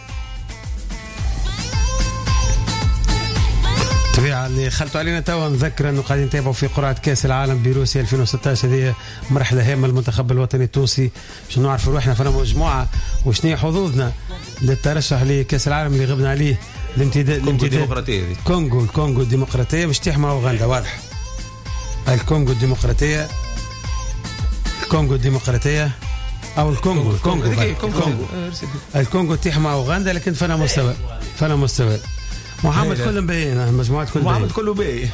Speaker 4: طبيعة اللي خلطوا علينا توا نذكر انه قاعدين نتابعوا في قرعة كأس العالم بروسيا ألفين وستة عشر. هذه مرحلة هامة المنتخب الوطني التونسي باش نعرفوا روحنا فانا مجموعة وشنو هي حظوظنا للترشح لكأس العالم اللي غبنا عليه الامتداد
Speaker 5: الديمقراطية
Speaker 4: كونغو الكونغو الديمقراطية باش تيح مع اوغندا واضح. الكونغو الديمقراطية الكونغو الديمقراطية او الكونغو الكونغو الكونغو الكونغو تيح مع اوغندا لكن فانا مستوى فانا مستوى محمد كله مبين المجموعات كله
Speaker 5: محمد كله باين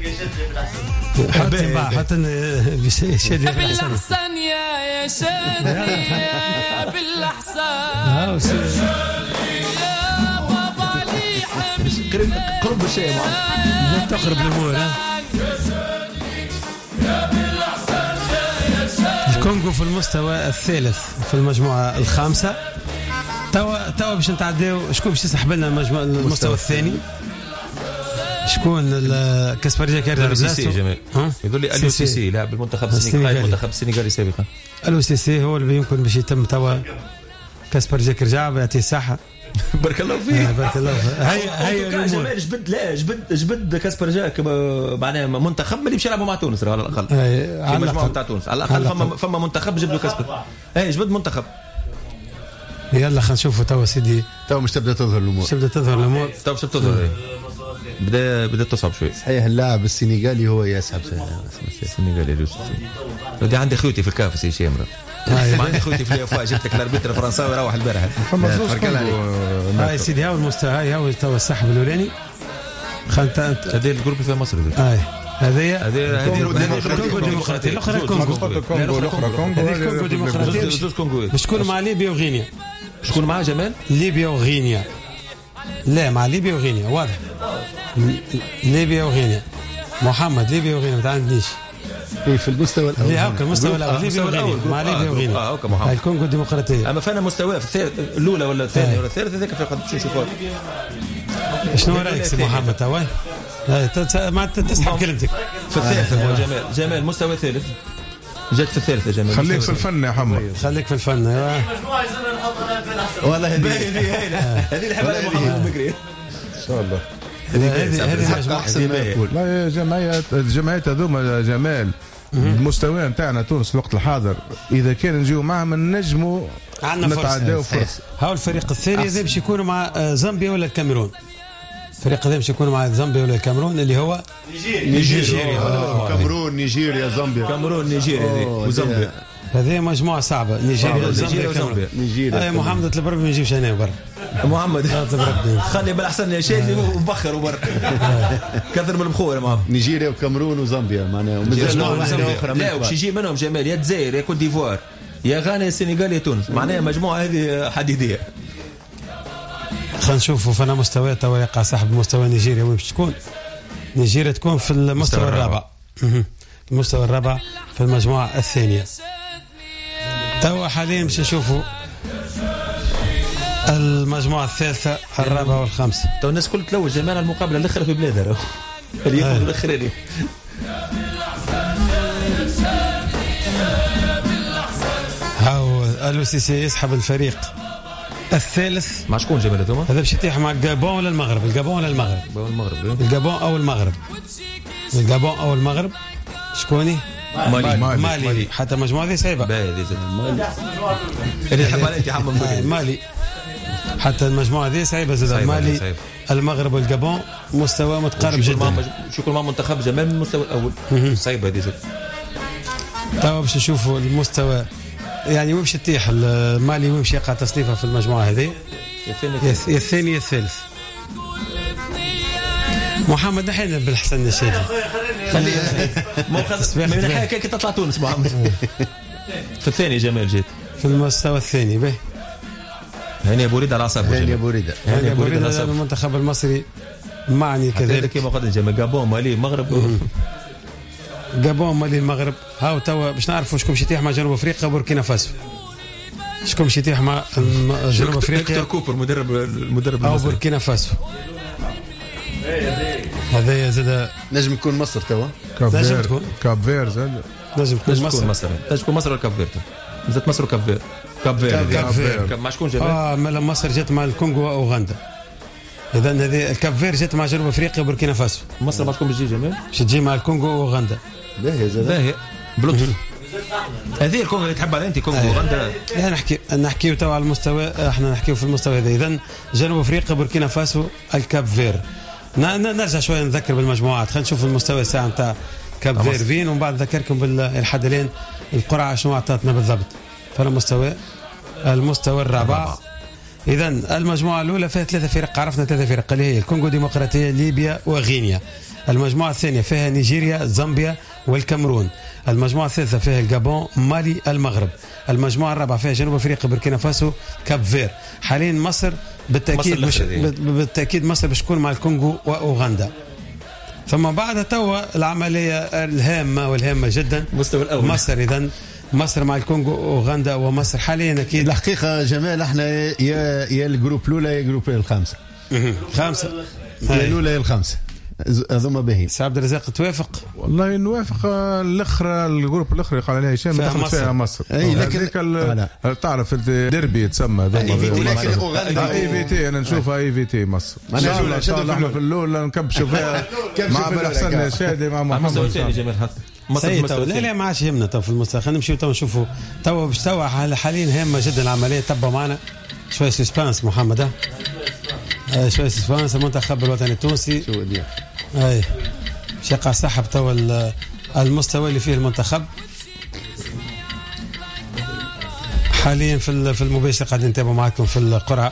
Speaker 4: حتى بقى حتى شادي
Speaker 3: بالاحسن يا يا شادي يا بالاحسن يا بابا لي
Speaker 5: قرب قرب الشيء
Speaker 4: لا تقرب الامور. الكونغو في المستوى الثالث في المجموعة الخامسة. توا توا باش نتعداو شكون باش يسحب لنا المجموعة المستوى الثاني شكون كاسبر جاكي
Speaker 5: جمال يقول لي الو سي سي لاعب المنتخب السنغالي المنتخب السنغالي سابقا.
Speaker 4: الو سي سي هو اللي يمكن باش يتم توا كاسبر جاكي رجع بيعطيه الصحة
Speaker 5: بارك الله فيك
Speaker 4: بارك الله فيك. هي هي
Speaker 5: جمال جبد لا جبد جبد كاسبر جاك معناها منتخب اللي باش يلعبوا مع تونس على الاقل في المجموعه تاع تونس على الاقل فما فما منتخب جبدوا كاسبر اي جبد منتخب.
Speaker 4: يلا خلينا نشوفوا توا سيدي
Speaker 6: توا مش تبدا تظهر الامور
Speaker 4: تبدا تظهر الامور
Speaker 5: توا مش تظهر بدا بدا تصعب شوي.
Speaker 6: صحيح اللاعب السنغالي هو يسحب
Speaker 5: السنغالي ودي عندي خوتي في الكاف سي شامره ما عندي خوتي في الوفاء جبت لك الاربيتر الفرنساوي يروح البارح
Speaker 7: فما زوج
Speaker 4: هاي سيدي هاو المستوى هاي هاو توا السحب الاولاني خلت
Speaker 5: هذا الجروب اللي فيها مصر
Speaker 4: هاي هذه
Speaker 5: هذه
Speaker 4: الكونغو الديمقراطية الاخرى الكونغو
Speaker 7: الاخرى كونغو
Speaker 4: الكونغو الديمقراطية باش تكون مع ليبيا وغينيا.
Speaker 5: شكون معاه جمال؟
Speaker 4: ليبيا وغينيا لا مع ليبيا وغينيا واضح. ليبيا وغينيا محمد ليبيا وغينيا ما تعندنيش
Speaker 6: اي في المستوى الاول
Speaker 4: لا هاكا المستوى الاول ليبيا وغينيا مع ليبيا وغينيا
Speaker 5: اه هاكا محمد
Speaker 4: الكونغو الديمقراطية.
Speaker 5: اما فانا مستواه في الثالث الاولى ولا الثانيه ولا الثالثه هذاك في قد نشوفوا.
Speaker 4: شنو رايك سي محمد توا ما تسحب كلمتك
Speaker 5: في الثالثه هو جمال جمال مستوى ثالث جات في الثالثه جمال
Speaker 7: خليك في الفن يا حمد
Speaker 4: خليك في الفن ايوا
Speaker 5: والله هذه هذه اللي حبها محمد بكري
Speaker 7: ان شاء الله.
Speaker 4: هذه هذه
Speaker 6: احسن ما يقول.
Speaker 7: لا يا جماعيات الجمعيات هذوما جمال المستوى نتاعنا تونس الوقت الحاضر اذا كان نجيو معهم نجموا نتعداو فرص.
Speaker 4: هاو الفريق الثاني هذا باش يكونوا مع زامبيا ولا الكاميرون. الفريق هذا باش يكونوا مع زامبيا ولا الكاميرون اللي هو
Speaker 6: نيجيريا كاميرون نيجيريا زامبيا
Speaker 5: كاميرون نيجيريا وزامبيا.
Speaker 4: هذه مجموعة صعبة نيجيريا
Speaker 5: وزامبيا.
Speaker 6: نيجيريا
Speaker 4: محمد اطلب ربي ما يجيبش هنا برا
Speaker 5: محمد خلي بالاحسن يا شادي وبخر وبر كثر من البخور معهم.
Speaker 6: نيجيريا وكاميرون وزامبيا معناها ومازال واحدة أخرى
Speaker 5: لا وش يجي منهم جمال يا الجزائر يا كوت ديفوار يا غانا يا السنغال يا تونس معناها مجموعة هذه حديدية.
Speaker 4: خلينا نشوفوا فانا مستوى توا يقع صاحب مستوى نيجيريا وين باش تكون. نيجيريا تكون في المستوى الرابع المستوى الرابع في المجموعة الثانية. توا حاليا باش نشوفوا المجموعة الثالثة الرابعة والخامسة.
Speaker 5: تو الناس كل تلوج جمال المقابلة الاخرى في بلادها اللي ياخذ الاخراني.
Speaker 4: هاو الو سي سي يسحب الفريق الثالث
Speaker 5: مع شكون جمال هذوما؟
Speaker 4: هذا باش يتيح مع الجابون ولا المغرب؟ الجابون ولا المغرب؟
Speaker 5: المغرب
Speaker 4: الجابون او المغرب الجابون او المغرب شكوني؟
Speaker 5: مالي
Speaker 4: مالي, مالي. حتى المجموعة هذه صعيبة
Speaker 5: باهي هذه اللي تحب عليك يا حمد
Speaker 4: مالي حتى المجموعه هذه صعيبه زاد مالي صعيبة. المغرب والجابون مستوى متقارب جدا.
Speaker 5: شو كل ما منتخب جمال من المستوى الاول صعيبه هذه زاد.
Speaker 4: توا باش نشوفوا المستوى يعني وين باش تطيح مالي وين باش يقع تصنيفها في المجموعه هذه يا الثاني يا الثالث. محمد نحن بالحسن الشادي
Speaker 5: خليه من ناحيه كي تطلع تونس محمد في الثاني جمال جيت
Speaker 4: في المستوى الثاني به
Speaker 5: هاني ابو ريده على اعصابه
Speaker 6: هاني ابو ريده
Speaker 4: هاني ابو ريده المنتخب المصري معني كذلك
Speaker 5: كما قلنا جمال جابون مالي المغرب
Speaker 4: جابون مالي المغرب. هاو توا باش نعرفوا شكون باش يتيح مع جنوب افريقيا وبوركينا فاسو. شكون باش يتيح مع جنوب افريقيا
Speaker 5: هيكتور كوبر مدرب المدرب
Speaker 4: او بوركينا فاسو. هذا زاد
Speaker 6: نجم يكون مصر توا
Speaker 4: نجم تكون
Speaker 7: كاب فير زاد
Speaker 4: نجم تكون مصر
Speaker 5: مصر نجم تكون مصر ولا كاب فير زاد مصر وكاب فير كاب فير
Speaker 4: كاب فير
Speaker 5: مع شكون جمال
Speaker 4: اه مصر جات مع الكونغو واوغندا. اذا هذه الكاب فير جات مع جنوب افريقيا وبوركينا فاسو.
Speaker 5: مصر ما تكون بتجي جمال
Speaker 4: باش تجي مع الكونغو واوغندا.
Speaker 6: باهي زاد
Speaker 5: باهي بلطف هذه الكونغو اللي تحب على انت كونغو واوغندا.
Speaker 4: لا نحكي نحكيو توا على المستوى احنا نحكيو في المستوى هذا. اذا جنوب افريقيا بوركينا فاسو الكاب فير. نرجع شويه نذكر بالمجموعات. خلينا نشوف المستوى الساعه نتاع كاب فير فين ومن بعد نذكركم بالحد الان القرعه شنو عطاتنا بالضبط. فالمستوى المستوى الرابع. اذا المجموعه الاولى فيها ثلاثه فرق عرفنا ثلاثه فرق اللي هي الكونغو الديمقراطيه ليبيا وغينيا. المجموعه الثانيه فيها نيجيريا زامبيا والكاميرون. المجموعه الثالثه فيها الجابون مالي المغرب. المجموعه الرابعه فيها جنوب افريقيا بوركينا فاسو كاب فير. حاليا مصر بالتاكيد مش بالتاكيد مصر باش تكون مع الكونغو واوغندا. ثم بعد توا العمليه الهامه والهامه جدا
Speaker 5: المستوى الاول
Speaker 4: مصر. اذا مصر مع الكونغو واوغندا ومصر حاليا اكيد.
Speaker 6: الحقيقه جمال احنا يا يا الجروب الاولى يا الجروب الخامسه
Speaker 4: خامسه
Speaker 6: يا الاولى يا الخامسه هذوما باهي.
Speaker 4: سي عبد الرزاق توافق؟
Speaker 7: والله نوافق. الاخرى الجروب الاخر قال عليها هشام دخلت فيها مصر.
Speaker 6: اي لكن
Speaker 7: تعرف الديربي يتسمى
Speaker 6: لكن اوغندا
Speaker 7: اي في تي انا نشوفها اي في تي مصر ان شاء الله. ان شاء الله احنا في الاولى نكبشوا فيها مع بالحسن الشادي مع محمد
Speaker 5: جمال
Speaker 4: مصر. لا لا ما عادش يهمنا تو في المستوى. خلينا نمشيو تو نشوفوا تو باش تو حاليا هامه جدا العمليه. تبع معنا شويه سسبانس محمد آه شويه سسبانس. المنتخب الوطني التونسي
Speaker 6: شو دي
Speaker 4: اي شقع سحب تو المستوى اللي فيه المنتخب حاليا في في المباشر. قاعدين نتابعوا معكم في القرعه.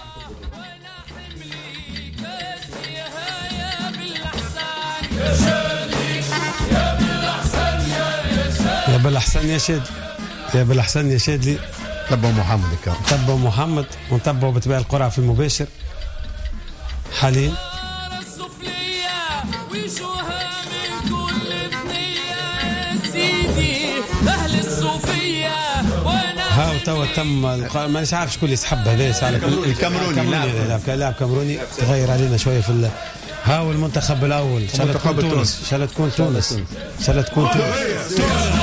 Speaker 4: يا بالاحسن يا شادي يا بالاحسن يا شادلي.
Speaker 6: تبعوا محمد الكرم
Speaker 4: تبعوا محمد ونتبعوا بتباع القرعه في المباشر حاليا. ها توا تم مانيش عارف شكون اللي سحب هذا
Speaker 6: الكاميروني
Speaker 4: لاعب كاميروني تغير علينا شويه في ال... ها المنتخب الاول ان شاء الله تكون تونس ان شاء الله تكون تونس ان شاء الله تكون تونس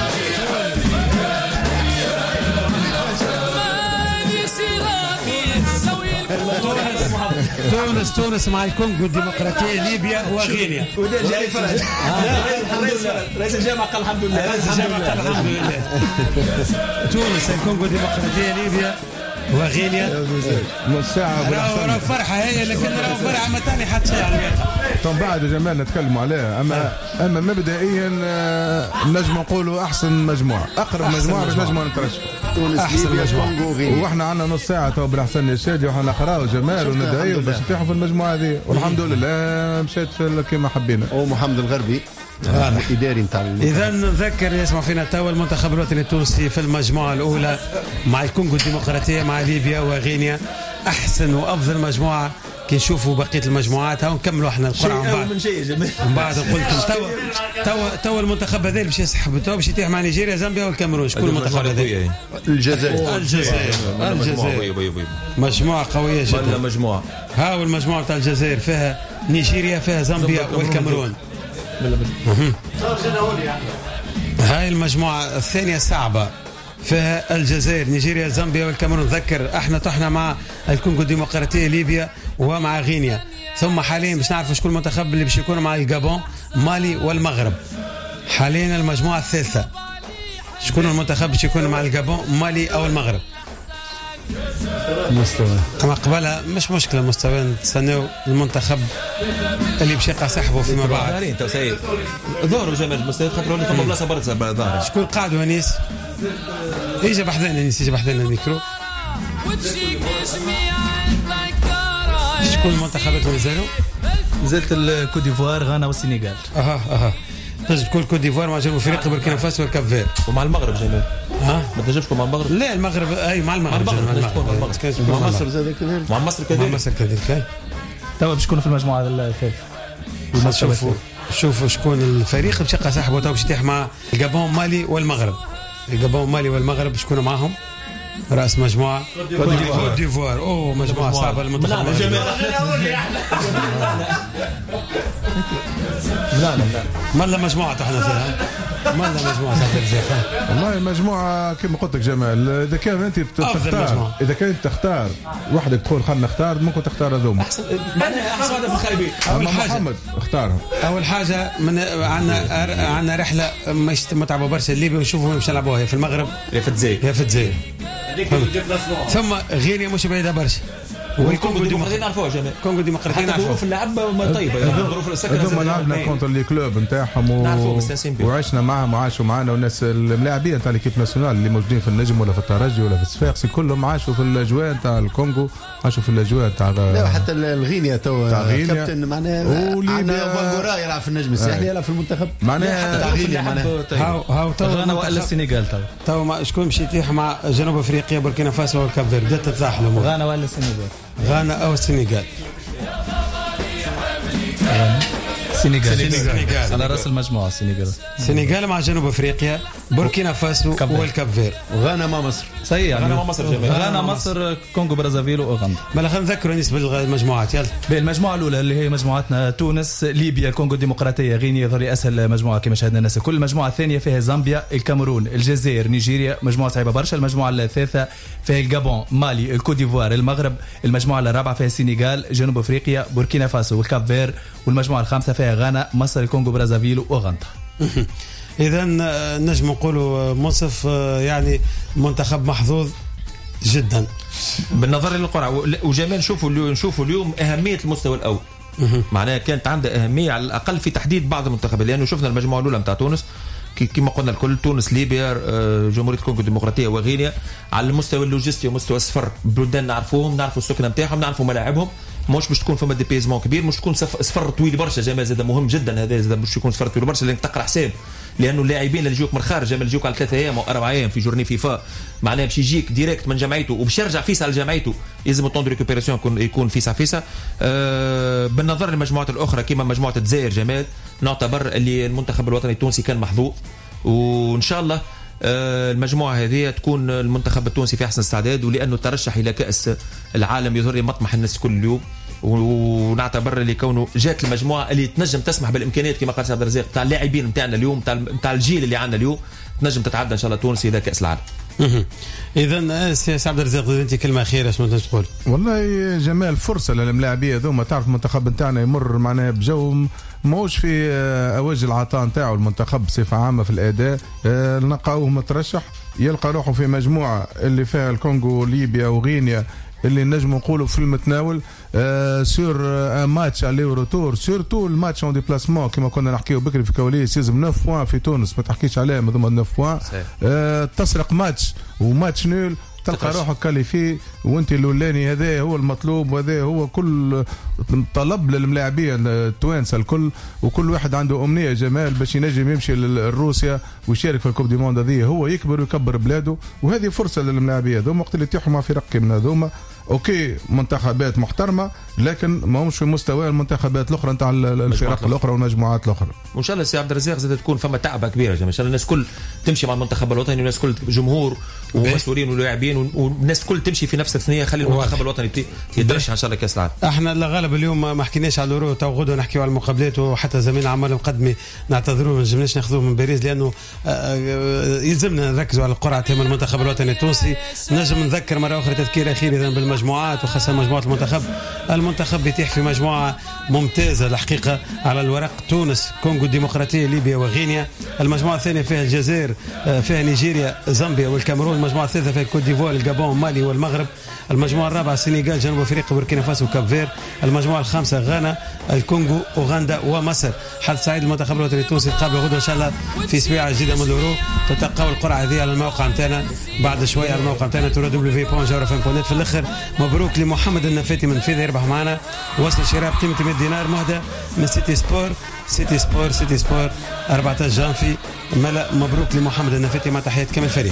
Speaker 4: تونس تونس مع الكونغو الديمقراطيه ليبيا وغينيا.
Speaker 5: جاي فرج رئيس الجامعه قال الحمد لله.
Speaker 4: رئيس الجامعه قال الحمد لله. تونس الكونغو الديمقراطيه ليبيا وغينيا.
Speaker 7: ساعه
Speaker 4: راهو فرحه هي لكن راهو فرحه ما ثاني حتى شيء على الواقع.
Speaker 7: طب بعد جمال نتكلموا عليها. اما اما مبدئيا نجم نقولوا احسن مجموعه اقرب مجموعه باش نجموا نترشحوا
Speaker 6: احسن مجموعه.
Speaker 7: واحنا عندنا نص ساعه تو بالحسن الشادي وحنا نقراو جمال وندعيو باش يتيحوا في المجموعه هذه والحمد لله مشيت في كما حبينا.
Speaker 6: ومحمد الغربي الاداري نتاع.
Speaker 4: اذا نذكر يسمع فينا توا المنتخب الوطني التونسي في المجموعه الاولى مع الكونغو الديمقراطيه مع ليبيا وغينيا. احسن وافضل مجموعه كي نشوفوا بقيه المجموعات. ها نكملوا احنا القرعه من بعد من بعد قلت لكم توا توا توا المنتخب هذا باش يسحب توا باش يتيح مع نيجيريا زامبيا والكاميرون. شكون المنتخب هذا؟
Speaker 6: الجزائر.
Speaker 4: الجزائر الجزائر مجموعه قويه جدا.
Speaker 5: مجموعه
Speaker 4: ها والمجموعه تاع الجزائر فيها نيجيريا فيها زامبيا والكاميرون. هاي المجموعه الثانيه صعبه فيها الجزائر نيجيريا زامبيا والكاميرون. نذكر احنا طحنا مع الكونغو الديمقراطيه ليبيا ومع غينيا. ثم حاليا باش نعرفوا شكون المنتخب اللي باش يكون مع الجابون مالي والمغرب. حاليا المجموعه الثالثه شكون المنتخب باش يكون مع الجابون مالي او المغرب.
Speaker 6: مستوى.
Speaker 4: اما قبلها مش مشكله مستوى، نستناو المنتخب اللي باش يقع سحبه فيما بعد.
Speaker 5: انت وسيد ظهروا جمال مستوى خاطر اللي فما بلاصه برا ظاهر.
Speaker 4: شكون قاعد ونيس؟ يجي بحذانا نيس، يجي بحذانا الميكرو. شكون المنتخبات اللي نزلوا؟
Speaker 13: نزلت الكوت ديفوار، غانا والسنغال.
Speaker 4: اها اها تنجم تكون كوت ديفوار مع جنوب افريقيا بوركينا فاسو والكاب فير
Speaker 5: ومع المغرب جمال.
Speaker 4: ها
Speaker 5: ما تنجمش مع المغرب؟
Speaker 4: لا المغرب اي مع المغرب
Speaker 5: مع المغرب
Speaker 6: مع مصر زاد كذلك
Speaker 5: مع مصر كذلك
Speaker 4: مع مصر كذلك.
Speaker 13: توا باش يكونوا في المجموعه الثالثه.
Speaker 4: شوفوا شوفوا شكون الفريق باش يلقى سحبه تو باش يتيح مع الجابون مالي والمغرب. الجابون مالي والمغرب شكونوا معهم؟ رأس مجموعة كوت ديفوار. اوه مجموعة صعبة المنتخب. لا لا لا مالنا مجموعة احنا فيها، مالنا مجموعة صعبة.
Speaker 7: والله مجموعة كما قلت لك جمال، إذا كان أنت تختار، إذا كنت تختار وحدك تقول خلنا نختار، ممكن تختار هذوم.
Speaker 5: أحسن أحسن هذا في الخايبين.
Speaker 4: أول حاجة
Speaker 7: محمد اختارهم.
Speaker 4: أول حاجة من عندنا عندنا رحلة مش متعبة برشا ليبيا ونشوفوا وين باش نلعبوها، في المغرب
Speaker 5: يا في الجزائر
Speaker 4: يا في الجزائر. ثم غينيا مش بعيدة برشا.
Speaker 5: والكونغو الديمقراطية نعرفوها جماعة.
Speaker 4: الكونغو الديمقراطية
Speaker 5: نعرفوها. ظروف اللعب طيبة، ظروف السكن.
Speaker 7: هذوما لعبنا كونتر لي كلوب نتاعهم و... وعشنا معهم وعاشوا معنا، والناس الملاعبين تاع ليكيب ناسيونال اللي موجودين في النجم ولا في الترجي ولا في الصفاقسي كلهم عاشوا في الاجواء تاع الكونغو، عاشوا في الاجواء تاع
Speaker 6: لا حتى الغينيا تو كابتن معناها وليبيا بانغورا يلعب في النجم الساحلي يلعب في المنتخب
Speaker 7: معناها
Speaker 6: تاع غينيا معناها
Speaker 4: هاو هاو تو
Speaker 13: غانا ولا السنغال تو
Speaker 4: تو شكون باش يتيح مع جنوب افريقيا بوركينا فاسو والكاب فير؟ بدات تتزاحلوا
Speaker 13: غانا ولا السنغال؟
Speaker 4: غانا او السنغال.
Speaker 13: السنغال على راس المجموعه. السنغال
Speaker 4: السنغال مع جنوب افريقيا بوركينا فاسو والكاب فير.
Speaker 6: وغانا مع مصر.
Speaker 13: صحيح
Speaker 5: غانا مع مصر جميل.
Speaker 13: غانا مصر كونغو برازافيل واوغندا.
Speaker 4: ما خلينا نذكروا نسبة المجموعات. يلا
Speaker 13: المجموعه الاولى اللي هي مجموعتنا تونس ليبيا الكونغو الديمقراطيه غينيا ذري اسهل مجموعه كما شاهدنا الناس. كل المجموعه الثانيه فيها زامبيا الكاميرون الجزائر نيجيريا، مجموعه صعيبه برشا. المجموعه الثالثه فيها الجابون مالي الكوت ديفوار المغرب. المجموعه الرابعه فيها السنغال جنوب افريقيا بوركينا فاسو والكاب فير. والمجموعه الخامسه فيها غانا مصر الكونغو برازافيل واوغندا.
Speaker 4: اذا نجم نقولوا منصف يعني منتخب محظوظ جدا
Speaker 5: بالنظر للقرعه. وجمال نشوفوا نشوفوا اليوم اهميه المستوى الاول. معناها كانت عندها اهميه على الاقل في تحديد بعض المنتخبات، لانه شفنا المجموعه الاولى نتاع تونس كما قلنا الكل، تونس ليبيا جمهوريه الكونغو الديمقراطيه وغينيا، على المستوى اللوجستي ومستوى السفر بلدان نعرفوهم، نعرفوا السكنه نتاعهم، نعرفوا ملاعبهم. مش باش تكون فما ديبيزمون كبير، مش تكون سفر طويل برشا. جمال زاد مهم جدا هذا، زاد باش يكون سفر طويل برشا لانك تقرا حساب، لانه اللاعبين اللي يجوك من الخارج جمال يجوك على ثلاثة ايام او اربع ايام في جورني فيفا، معناها باش يجيك ديريكت من جمعيته وباش يرجع فيسا لجمعيته، يلزم طون دو ريكوبيراسيون يكون يكون فيسا فيسا. أه بالنظر للمجموعات الاخرى كما مجموعه الجزائر جمال، نعتبر اللي المنتخب الوطني التونسي كان محظوظ، وان شاء الله المجموعة هذه تكون المنتخب التونسي في أحسن استعداد، ولأنه ترشح إلى كأس العالم يظهر مطمح الناس كل يوم. ونعتبر اللي كونه جات المجموعة اللي تنجم تسمح بالإمكانيات كما قال سي عبد الرزاق تاع اللاعبين نتاعنا اليوم، تاع الجيل اللي عندنا اليوم، تنجم تتعدى إن شاء الله تونس إلى كأس العالم.
Speaker 4: إذا سي عبد الرزاق أنت كلمة أخيرة شنو تقول؟
Speaker 7: والله جمال فرصة للملاعبية ذوما، تعرف المنتخب نتاعنا يمر معناها بجو موش في أوج العطاء نتاعو المنتخب بصفة عامة في الأداء. نلقاوه مترشح يلقى روحه في مجموعة اللي فيها الكونغو ليبيا وغينيا اللي نجم نقولوا في المتناول. آه سور آه ماتش علي وروتور سورتو الماتش اون ديبلاسمون كما كنا نحكيو بكري في كواليس، يلزم تسعة بوان في تونس ما تحكيش عليه هذوما تسعة بوان. آه تسرق ماتش وماتش نول تلقى روحك كاليفي وانت الاولاني. هذا هو المطلوب وهذا هو كل طلب للملاعبيه التوانسه الكل، وكل واحد عنده امنيه جمال باش ينجم يمشي لروسيا ويشارك في الكوب دي موند هذه، هو يكبر ويكبر بلاده، وهذه فرصه للملاعبيه ذوما وقت اللي يتيحوا مع فرق من هذوما. اوكي منتخبات محترمه لكن ما همش في مستوى المنتخبات الاخرى نتاع الفرق الاخرى والمجموعات الاخرى.
Speaker 5: وان شاء الله سي عبد الرزاق زاد تكون فما تعبه كبيره ان شاء الله الناس كل تمشي مع المنتخب الوطني، والناس كل جمهور ومسؤولين ولاعبين والناس كل تمشي في نفس الثنيه، خلي المنتخب الوطني يترشح ان شاء الله كاس العالم.
Speaker 4: احنا الغالب اليوم ما حكيناش على اليورو، تو غدوه نحكيو على المقابلات، وحتى زميلنا عمار المقدمي نعتذروا ما نجمناش ناخذوه من باريس لانه يلزمنا نركزوا على القرعه تاع المنتخب الوطني التونسي. نجم نذكر مره اخرى تذكير اخير اذا بالمجموعات وخاصه مجموعه المنتخب. المنتخب بيتيح في مجموعه ممتازه الحقيقه على الورق، تونس كونغو الديمقراطيه ليبيا وغينيا. المجموعه الثانيه فيها الجزائر، فيها نيجيريا زامبيا والكاميرون. المجموعه الثالثه فيها الكوت ديفوار الجابون مالي والمغرب. المجموعة الرابعة السنغال جنوب أفريقيا بوركينا فاسو وكاب فير. المجموعة الخامسة غانا الكونغو أوغندا ومصر. حظ سعيد المنتخب الوطني التونسي قابل غدوة إن شاء الله في سبيعة جديدة من اليورو. تتلقاو القرعة هذه على الموقع نتاعنا بعد شوية على الموقع نتاعنا دبليو دبليو دبليو بوينت جوهر اف ام بوينت نت. في الآخر مبروك لمحمد النفاتي من فيذا يربح معنا وصل شراء بقيمة مئة دينار مهدى من سيتي سبور. سيتي سبور سيتي سبور أربعة عشر جانفي. مبروك لمحمد النفاتي مع تحيات كامل الفريق.